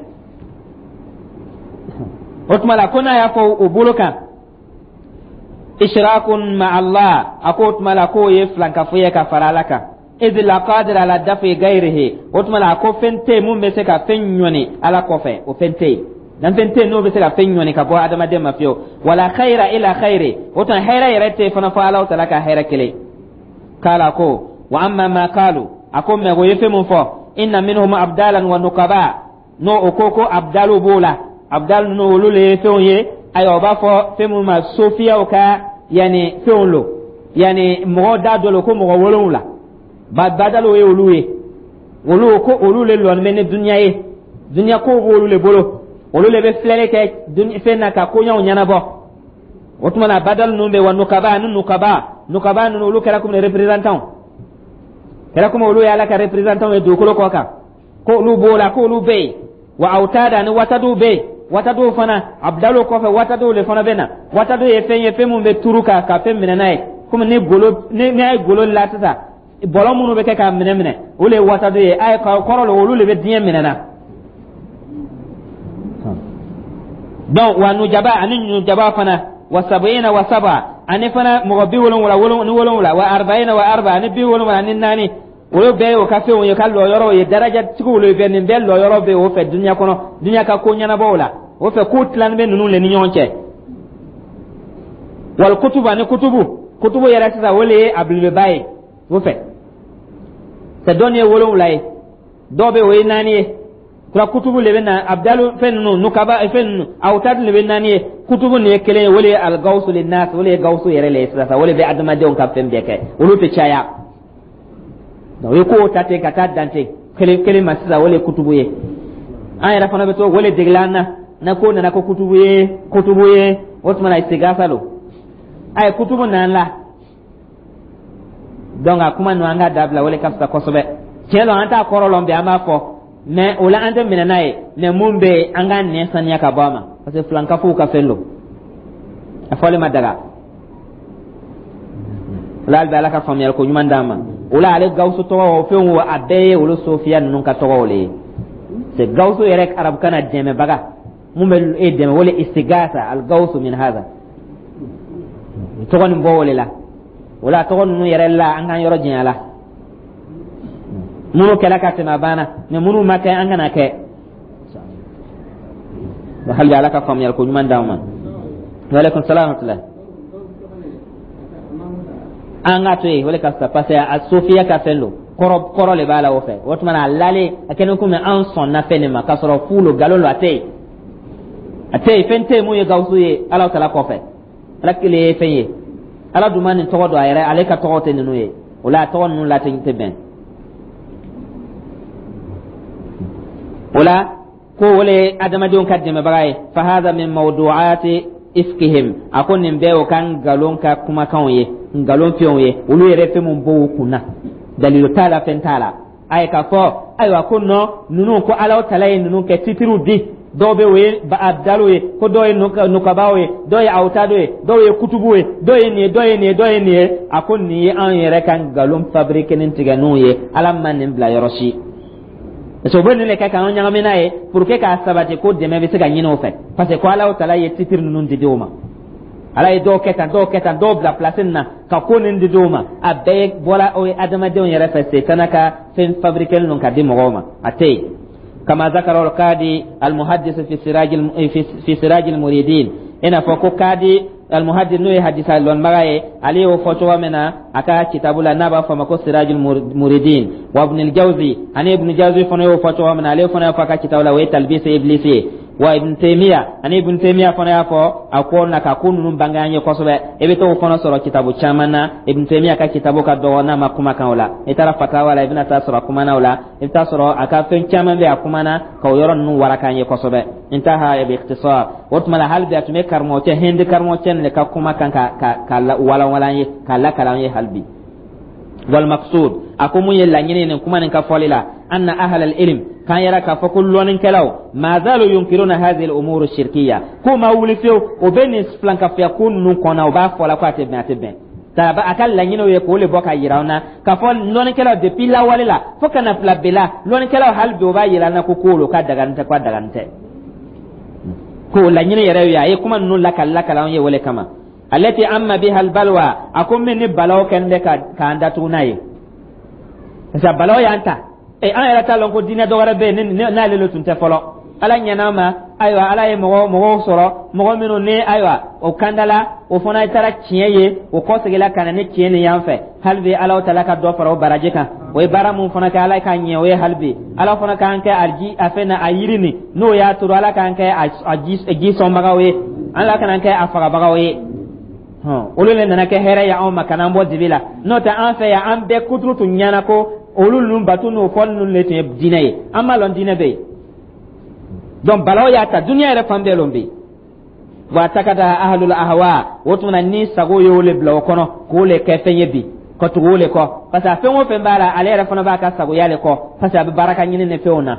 [SPEAKER 1] otmala kona ya ko o buluka ishrakun ma Allah akot malako ye flanka fuye ka faralaka idh la qadir ala dafi ghairihi otmala ko fente mum be se ka fenyoni ala kofe o fente dan fente no be se ka fenyoni ka bo adama de mafio wala khaira ila khairi otan khaira yarete fana fa Allah ta'ala ka khaira kile kala ko wa amma ma qalu akom me go yefe mum fo inna minhum abdalan wa nuqaba no okoko abdalu bola abdal no wolule feonye ayo ba fo femu ma sofia o ka yani feonlo yani mo da dolo ko mo wolonla ba badalo e oluwe wolu ko olule lo mene dunya ko wolule bolo olule be flere ke dunya fena ka ko nyaw nyana bo otuma badal no be wanu kaba no olu kala ko representant kala ko olu ya la ka representant e do ko ka ko lu bola ko lu be wa autada ni watadu be watado fana abdalo ko fe watado le fana bena watado ye fe mun be turuka ka fe mena nay kuma ne golo ne ay golo latata bolo munu be ka mena o le watado ye ay ko korolo wolu le be dien mena na donc wa nujaba anin nujaba fana wa sabina wa saba ani fana mo bi wolon wala wa arba'ina wa arba ani bi wolon wala nin nani o be o ka fe o ye kallo yoro ye daraja tiku le be nin bello yoro be o fe dunya kono dunya ka ko nyana bawla o fe kutlan be nunu le ni nyonche wal kutuba ni kutubu yara tsa wole abulbe bay o fe ta donye wolon lay dobe o nani kura kutubu le bena abdalu fennu nukaba fennu awtad le bena ni kutubu ne kele wole al gausu lin nas wole gausu yere le sa wole be adama de on ka fembe ke wolu te chaya no ko tate kata dante kele masisa wole kutubu ye ayra fana be to wole deglana na ko na ko kutubu ye otmana istigasa lo ay kutubu nan la donga kuma no anga dabla wole kafta kosobe kelo anta korolon be ama fo mais ola ante minanaye ne mumbe anga ne sanya ka bama parce que flanka fu ka fello afole madaga lal bala ka famiyal ko nyuma ndama ola ale gawsu to o fe wo abe wolo sofia nun ka to wole se gawsu yere arab kana deme baga mumbe e deme wole istigasa al gawsu min hada to gon bo wole la wala to gon nu yere la anga yoro jinyala munu kala katina bana ne munu maka angana ke wa hal alaka fam yal ko nyuma ndawman wa alaikum salam wa rahmatullah anga to e wala kasta passe a sofia ka fello koro le bala ofe wotuma lale akene ko me an son na fene ma kasoro fulo galolo ate fente mu ye gawsu ye ala tala ko fe rakile feye ala dumani to do ayre aleka to te nunu ye wala to nunu la te ben ولا كولي أدم دون كدم براي فهذا من موضوعات إفكهم أكون نبيو كان غالون كما كانوي غالون فيوي ولو يرفع من بو كنا دليل تالا فنتالا أي كفو أي وكنا ننو كو ألاو تلاي ننو كتيرو دي dobe we ba abdalowe ko doye nukabawe doye autadowe doye kutubuwe doye ni akon ni an yere kan galon fabrique nin tiga nuye alamman nin bla yoroshi so bonne le kaka on nyamena e pour que ka sabate ko deme be sega nyino fait parce que ko ala taala ye titir nun de doma ala e do ketan do bla place na ka ko nin de doma abe bola o adama de on yere fait tanaka fin fabriquer non ka de mogoma ate كما ذكر القاضي المحدث في سراج المريدين ina fa ko kadi al muhaddith no hadisa lon magaye ali o foto wa mena aka kitabula naba fa mako sirajul muridin wa ibn al jawzi ani ibn jawzi fa no foto wa mena ali fa no fa ka kitabula wa talbis iblisi wa ibn taymiya ani ibn taymiya fa no fa akon na ka kunu banganye kosobe ebe to fa no soro kitabu chamana ibn taymiya ka kitabu ka do na makuma kan wala itara fatawa la ibn tasra kuma na wala ita soro aka fen chaman be akuma na ka yoron nu warakanye kosobe intaha ya bi ikhtisar watmala hal bi atme karmo te hindi karmo chen le ka kuma kan ka wala ye kala kala ye halbi wal maqsud akumu ye lanyine ne kuma ne ka folila anna ahla al ilm kan yara ka fa kullun kalaw ma zalu yunkiruna hadhihi al umur al shirkiyya kuma wulifio o benis flanka fa kun nun kona o ba fola ko ate ben ta ba akal lanyine ye ko le boka yirauna ka fol non kalaw de pila walila fo kana fla bela non kalaw halbi o ba yirana ko ko ka daga nte ko lanyine yere ya kuma nun lakal ye wole kama التي أما بها البلوى أكون من بلوى كان لك كان داتوناي إذا بلوى أنت أنا لا تعلم كل دين دوغر بين نال لو تنتفلو ألا ينام أيوة ألا مغو صرا مغو منو ني أيوة وكاندلا وفنا ترى كيني وقصة كان نكيني ينفع هل بي ألا تلاك دوفر وبراجكا ويبارا من فنا كألا كان يوي هل بي ألا فنا كان كأرجي أفنا أيرني نو يا ترى ألا كان كأجي سومبغاوي ألا كان كأفغبغاوي olule nana ke here ya on makana mbo dibila nota an fe ya an be kudrutu nyana ko olulun batunu fol nun lete dinaye amma lon dina be don balaw ya ta dunya re fambe lombe wa takada ahlul ahwa wotuna ni sago yole blaw kono ko le ke fenye bi ko to wole ko pasa fe mo fe bala ale re fono ba ka sago yale ko pasa be baraka nyine ne feona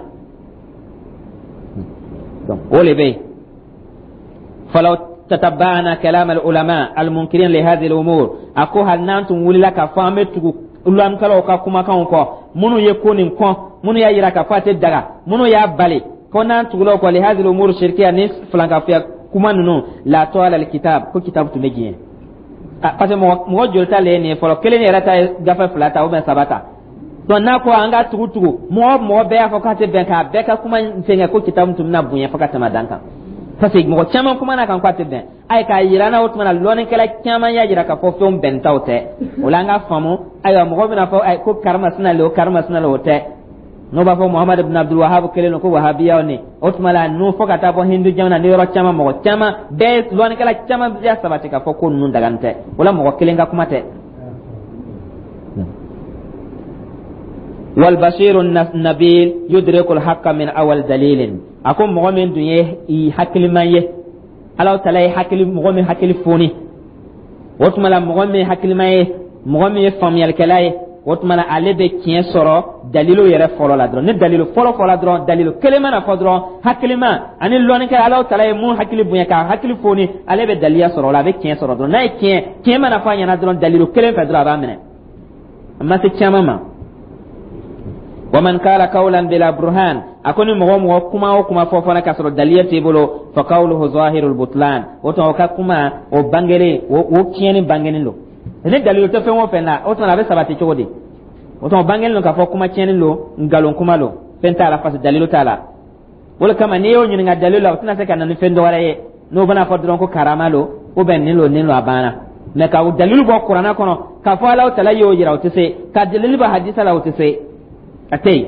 [SPEAKER 1] don ole be falaw تتبعنا كلام العلماء المنكرين لهذه الأمور أكو هل نانتم ولك فامتكو ulan kala ka kuma kan ko munu ye konin ko munu ya yira ka fate daga munu ya bale ko nan tugulo ko li hadhihi umur shirkiya nis flanka fiya kuma nunu la toala al kitab ko kitab tu megiye parce mo jolta le ne folo kele ne rata gafa flata o ben sabata don na ko anga tugu mo be ko ka te ben ka be ka kuma nsenga ko kitab tu na bunya fakata madanka parce mo chama kuma na kan kwate ben ay ka yira na otuma na lonen kala chama ya jira ka fofo ben tawte ulanga famu ayo mo bina fo ay ko karma sna lo te no ba fo muhammad ibn abdul wahhab kele no ko wahabiya ni otuma la no fo kata bo hindu jamna ni ro chama mo chama be lonen kala chama ya sabati ka fo ko nun dagante wala mo kele nga kuma te wal basirun nabil yudrikul haqqa min awal dalilin akum mo men dunye i hakili manye alaw talay hakili mo men hakili foni wotmala mo men hakili manye mo men famiyal kelay wotmala alebe kien soro dalilu yere folo la dron ne dalilu folo la dron dalilu kelema na fodron hakili ma ani loni ke alaw talay mo hakili bunya ka hakili foni alebe daliya soro la be kien soro dron na kien ma na fanya na dron dalilu kelem fa dron ba mene amma se chamama ومن قال قولا بلا برهان اكون مغو كما فوفنا كسر دليل تيبلو فقوله ظاهر البطلان وتوكا كما او بانغري او كيني بانغني لو ne dalil to fen wo fen na o to na be sabati chodi o to bangel no ka fo kuma kieni lo ngalon kuma lo fen ta la fas dalilu tala wala kama ne yo nyi nga dalilu o tuna se kana ni fen do wala ye no bana fo dron ko karama lo o ben ni lo abana me ka dalilu bo qur'ana kono ka fo ala o tala yo jira o tese ka dalilu ba hadisa la o tese atay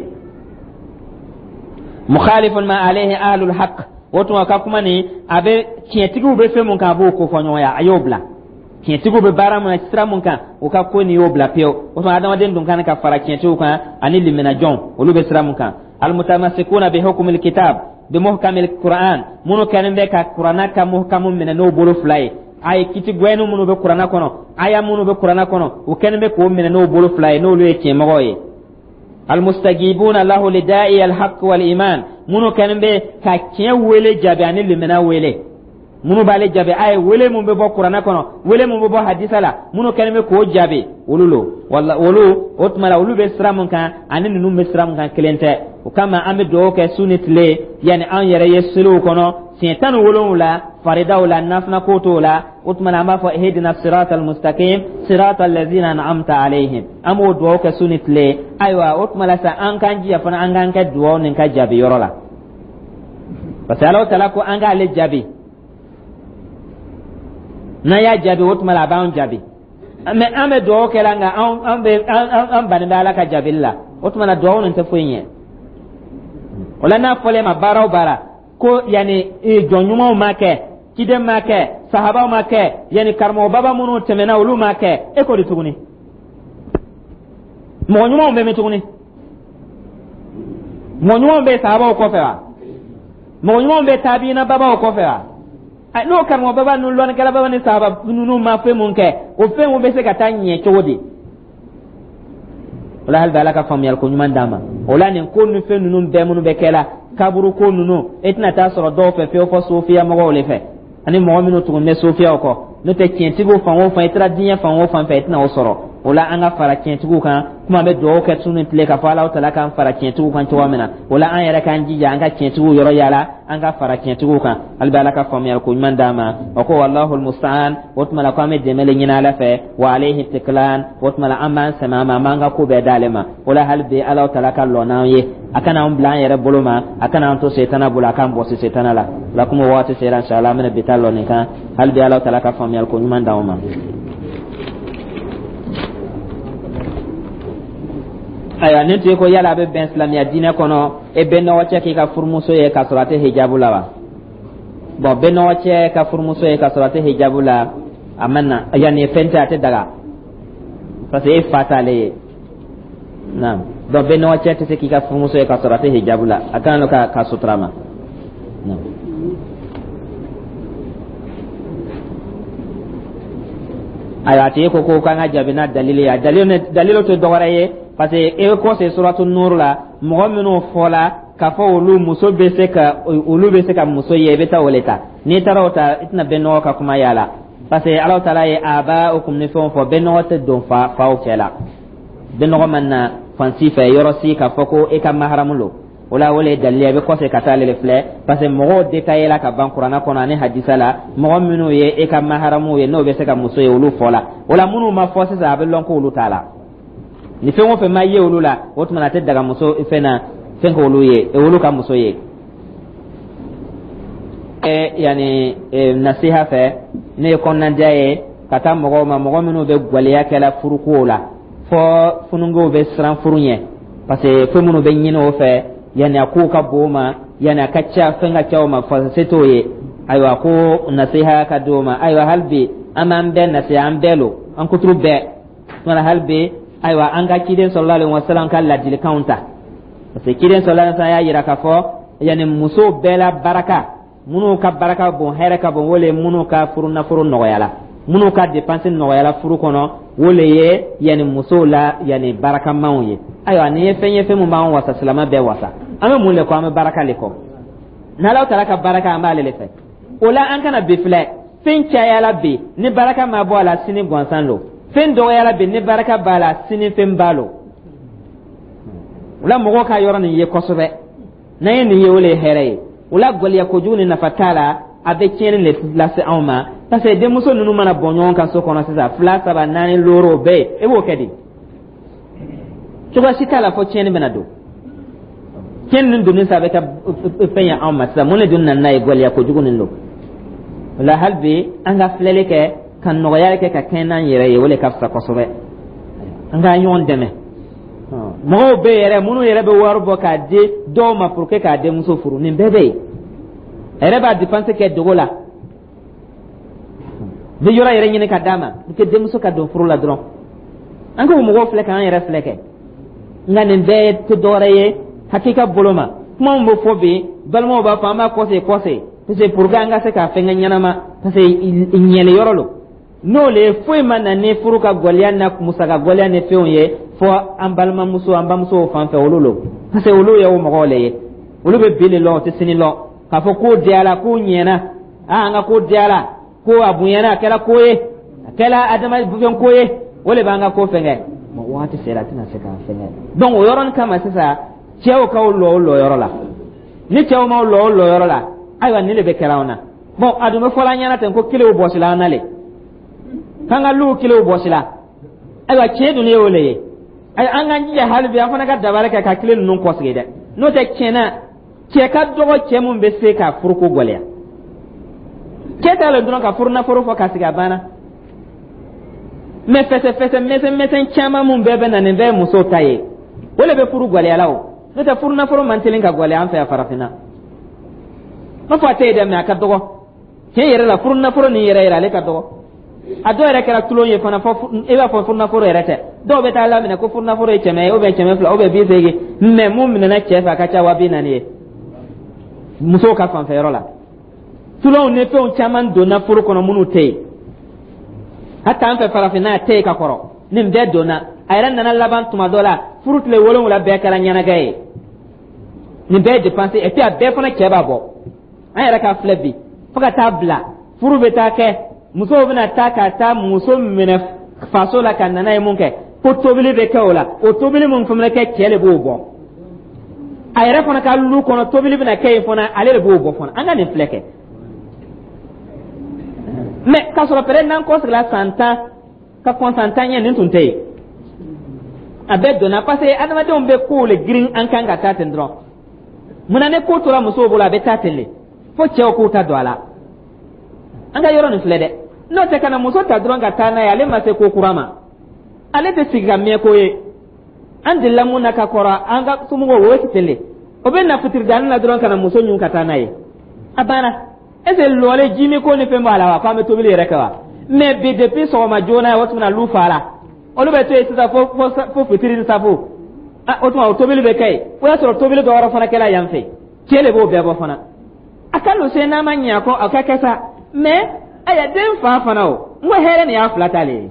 [SPEAKER 1] mukhalifun ma alayhi ahlul haqq woto ka kuma ni abe kietigu be fe mun ka bo ko fonyo ya ayobla kietigu be baramu na sira mun kan o ka ko ni yobla peo woto adama den dun kan ka fara kietigu kan ani limena jon olu be sira mun kan al mutamassikuna bi hukmil kitab bi muhkamil qur'an munu kan be ka qur'ana ka muhkamun min no bolo flay ay kiti gwenu munu be qur'ana kono aya munu be qur'ana kono o kan be ko min no bolo flay no lu e kemagoye المستجيبون له لداعي الحق والإيمان منو كان به كاكين ويلي جاباني لمنا ويلي منو بالي جابي اي ويلي من بو قرآن كونو ويلي من بو حديث لا منو كان به كو جابي ولولو والله ولو اوتملا ولو بسرام كان اني نو مسرام كان كلينته وكما ام دو كسونت لي يعني ان يري يسلو كونو سيتان ولو لا فريدا ولا نافنا كوتو لا اوتملا ما فو اهدنا الصراط المستقيم صراط الذين انعمت عليهم امو دو كسونت لي ايوا اوتملا سا ان كان جي فنا ان كان كدو نين كجابي يورولا فسالو تلاكو ان قال جابي na ya jabi wotuma la ba on jabi me ame do kela nga an ban da alaka jabilla wotuma na do on te foyin wala na fole ma bara bara ko yani jonyuma ma ke kide ma ke sahaba ma ke yani karmo baba munu temena ulu ma ke e ko dituguni mo nyuma be metuguni mo nyuma be sahaba ko fewa mo nyuma be tabina baba ko fewa ay no karmo baba nu lon kala baba ni sahaba nu ma fe mun ke o fe mo be se kata nye chodi wala hal balaka fam yal ko nyuma ndama wala ni ko nu fe nu be mun be kala kaburu ko nu etna ta soro do fe fo sofiya mo wole fe ani mo minu to ne sofiya ko no te kientigo fan wo fan itra dinya fan wo fan fe etna o soro wala anga fara kientigo kan kuma be do ke tunu tle ka fala o tala kan fara kientigo kan to wamena wala an yara kan jija anga kientigo yoro yala anga fara kientigo kan albalaka fam yal ko nyuma ndama o ko wallahu almusta'an wotmala ko me demele nyina la fe wa alayhi tiklan wotmala amman sama manga ko be dalema wala hal be ala tala kan lo na ye akana on blan yere boloma akana on to setana bula kan bo setana la kuma wati sera inshallah mena bitalo ne kan hal bi ala tala ka fam yal ko nyuma ndawma aya nete ko yala be ben islamia dina kono e benno wacha ki ka furmuso ye ka surate hijabula wa bo benno wacha ka furmuso ye ka surate hijabula amanna yani fenta te daga parce que fatale nam do benno wacha te ki ka furmuso ye ka surate hijabula akana ka sutrama nam aya te ko kan jabina dalilo to dogara ye parce que e ko se suratul nur la mo mino fola ka fo ulu muso be se ka muso ye beta woleta ni tarawta itna benno ka kuma yala parce que Allah taala ye abaukum ni fon fo benno te don fa o kela benno manna fansi fe yorosi ka foko e ka mahramulo wala wala dalil be ko se ka tale le fle parce que mo detail la ka ban qur'ana kono ne hadisa la mo mino ye e ka mahramu ye no be se ka muso ye ulu fola wala munu ma fo se sa be lon ko ulu taala ni fe mo fe ma ye ulu la wotuma na te daga muso fena fen ko ulu ye e ulu ka muso ye yani nasiha fe ne kon nan jaye kata mo minu be gwaliya kala furuko la fo funungo be sran furunye parce que fe munu be nyino fe yani aku ka boma yani akacca fenga chawma fa seto ye aywa ko nasiha ka doma aywa halbi amam ben nasiha ambelo an kutru be wala halbi aywa anga kiden sallallahu alaihi wasallam kan la dil counter parce que kiden sallallahu alaihi wasallam ya yira ka fo yani muso bela baraka munu ka baraka bon here ka bon wole munu ka furuna furu noyala munu ka dépenser noyala furu kono wole ye yani muso la yani baraka mawye aywa ni fe mu ma wasa salama be wasa ame mun le ko ame baraka le ko na law taraka baraka amale le fe ola an kana be fle fin chayala be ni baraka ma bo ala sini gonsanlo fin do yala be ni baraka bala sini fin balo wala mo ka yoro ni ye kosobe na ye ni ye wole here wala gol ya ko juni na fatala abe tiene le place awma parce que de muso nunu mana bonyon kan so kono sisa flasa ba nani loro be e wo kedi to ba sitala fo tiene benado ken nun dun sa be ka fenya awma sa mun le dun nan nay gol ya ko juguni lo wala halbi anga flele ke kan no ya ke ka kenan yere ye wole kafsa kosobe anga yon deme mo be yere munu yere be warbo ka de do ma pour que ka de muso furu ni bebe ere ba dépense ke dogola de yora yere nyine ka dama ke de muso ka do furu la dron an ko mo go fleke an yere fleke ngane be to dore ye hakika boloma mo mo fobe balmo ba fama kose c'est pour ganga se ka fenga nyana parce que nyele yorolo no le foi man ne furu ka goliana musa ka goliana feonye fo ambalma muso amba muso fanfe ololo parce que olo ya o mogole ye olo be bile lo te sini lo ka fo ko diala ko nyena anga ko diala ko abuyana kala koye kala adama bufen koye wole banga ko fenge mo wati sera tina se ka fenge donc o yoron kama sasa ceo ka lo yorola ni ceo ma lo yorola aywa ni le be keraona bon aduma fola nyana tan ko kilo bosila nale kanga lu kilo bosila aywa ceedu ne wole ay anga njiya halbi afana ka dabaraka ka kilo nun ko sigede no te kena ce ka dogo ce mun be se ka furko golya keta le dron ka furna foro fo ka siga bana me fese chama mun bebe na nende muso taye wala be furu gwale alawo no ta furna foro mantelin ka gwale an fa farafina ma fa tay dem na ka dogo he yere la furna foro ni yere ale ka dogo ado yere kala tulo ye fana fo e ba fo furna foro yere te do be ta la mina ko furna foro e cheme o be cheme fla o be bizege me mum mina na chefa ka cha wabi na ni muso ka fan fa la tulo ne fe on chaman dona foro kono munu te hatta an fa farafina te ka koro nim de dona ayran nana laban tuma dola furut le wolon wala be kala nyana gaye ni be dépenser et puis a be fana keba bo ayra ka flebi faka tabla furu be ta ke muso bina ta ka ta muso mena faso la kan nana munke ko tobili be ka wala o tobili mun fumna ke kele bo bo ayra fana ka lu kono tobili bina ke fana ale bo bo fana anga ni fleke mais ka so pere nan ko la santa ka consentanya nin tunte abe dona parce adama de on be ko le green an kan ga taten dron muna ne ko tora muso bola be tatele fo che ko ta doala anga yoro ni flede no te kana muso ta dron ga tana ya le mase ko kurama ale de siga me ko ye andilla muna ka kora anga sumu go woki tele obe na fitir dan na dron kana muso nyun ka tana ye abana ese lole jimi ko ni fe mala wa fa me to bile rekawa me be depuis so ma jona watu na lu fala olu be to esa fo fitiri safo otu ma otobili be kai o ya so otobili do wara fana kala yamfe kele bo be bo fana akalo se na manya ko akakasa me aya den fa fana o ngo here ni aflata le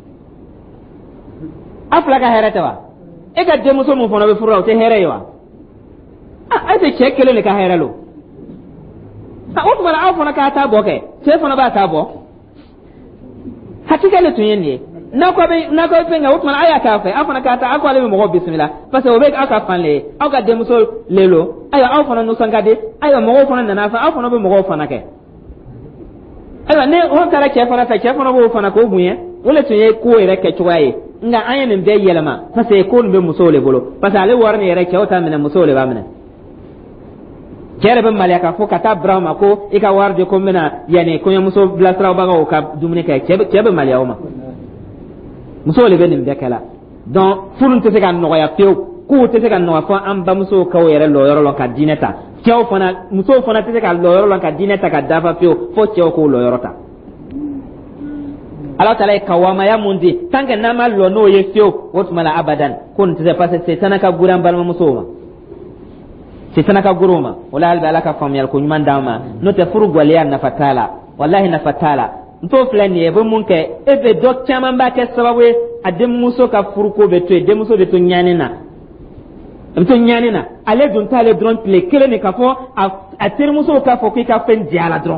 [SPEAKER 1] aflaka here tawa e ga demu so mu fana be fura o te here yawa ai te chekele le ka here lo otu ma na afana ka ta bo ke se fana ba ta bo hakika le tunye na ko be nga wutman aya ka fa afana ka ta akwa le mo bismillah parce que o be aka fanle aka de muso lelo aya afana no sangade aya mo fana na fa afana be mo fana ke aya ne o kala ke fana ta ke fana bo fana ko bunye wala tunye ko ere ke chwaye nga aya ne be yelama parce que ko be muso le bolo parce que ale warne ere ke wata mena muso le ba mena kere be malaka fo kata brahma ko ika warde ko mena yani ko muso blasra ba ko ka dumne ke be maliyawma muso le benim bekala donc furun te se kan no ya pew ku te se kan no fa am ba muso ka yere lo yoro ka dineta kew fana muso fana te se kan lo yoro ka dineta ka dafa pew fo kew ko lo yoro ta ala tala kawama ya mundi tanga na mal lo no ye pew wot mala abadan kun te se passe se tanaka guran balma muso ma se tanaka guruma wala alba alaka famiyal ko nyman dama no te furu gwaliya na fatala wallahi na fatala nto flani e bo munke e be dok chaman ba ke sababu adem muso ka furuko be to de muso be to nyanina ale dun tale drone ple kele ne ka fo a ter muso ka fo ki ka fen diala drone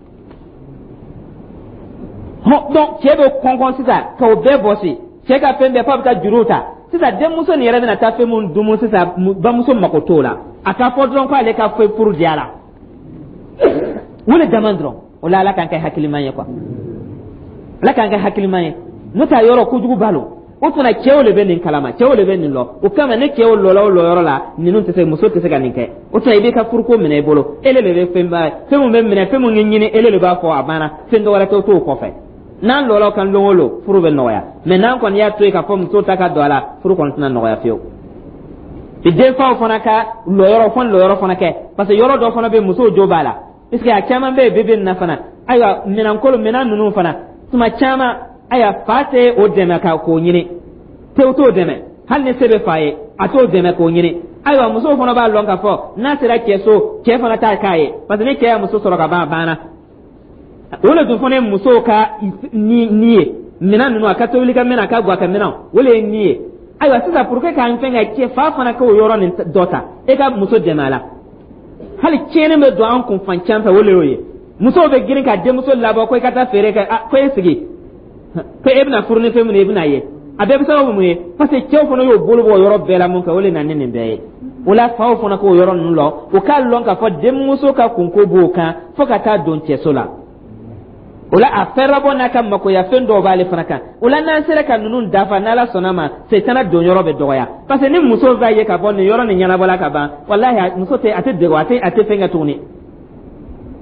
[SPEAKER 1] ho donc chebe kongon sisa ka o be bosi che ka fen be pa ta juruta sisa dem muso ni yere na ta fe mun dumu sisa ba muso makotola aka fo drone ko ale ka fo furu diala wala damandron wala la kan kai hakiliman kwa la kan kai hakiliman no ta yoro ko jugu balo o tuna kewle benin kalama kewle benin lo o kama ne kewle lo yoro la ninun te se muso te se ganin kai o tuna ibe ka furko mena bolo elele be femba femu mena femu nyini elele ba ko abana fendo wala to ko fe nan lo kan lo furu ben noya men nan kon ya to ka fom to ta ka doala furu kon tuna noya feo ide fa fona ka lo yoro fona ke parce que yoro do fona be muso jobala iske a chama be bibin na fana aywa minan kolo minan nunu fana tuma chama aya fate o deme ka ko nyini te o to deme hal ne sebe faye ato deme ko nyini aywa muso fana ba longa fo na sira keso ke fana ta kaye parce que ke muso soro ka ba bana wala du fana muso ka niye minan nunu aka to lika minan ka gwa ka minan wala niye aywa sisa pour que ka nfenga ke fa fana ko yoro ni dota e ka muso demala hali kene me do an kun fancan fa wole oye muso be girin ka de muso labo ko kata fere ka ko esigi ko ibna furni fe mun ibna ye abe bi sababu mu ye parce que kew fono yo bolo bo yoro bela mun ka wole nan ne be wala fa fono ko yoro nun lo o ka lon ka fo de muso ka kun ko bo kan fo ka ta don chesola wala afera bona kam mako ya fendo bale fanaka wala nan sere kan nunun dafa nala sonama setana don yoro be doya parce que ni muso va ye ka bonne yoro ni nyana bala ka ba wallahi muso te ate de wate ate fenga tuni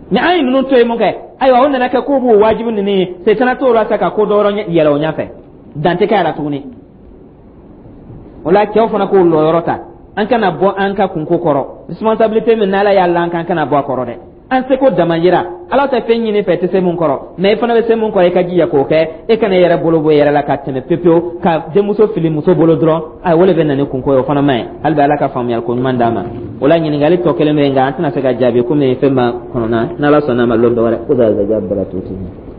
[SPEAKER 1] ni ay nun toy mo kay ay wa wonna naka ko bo wajibun ni sai tana to ra saka ko doro yelo nya fe dante kay ra tuni wala kew fana ko lo yorota an kana bo an ka kun ko koro responsibility min nala yalla an kana bo koro de an se ko damanjira ala ta fenyi ni fete se mun koro me fana be se mun koro e ka giya ko ke e kana yera bolo bo yera la katene pepeo ka de muso fili muso bolo dron ay wala be nan kun ko yo fana mai alba ala ka fam yal ko mandama wala nyini ngali to kele me nga antana se ga jabe ko me femba kono na la sona ma londo wala ko za ga jabra tuti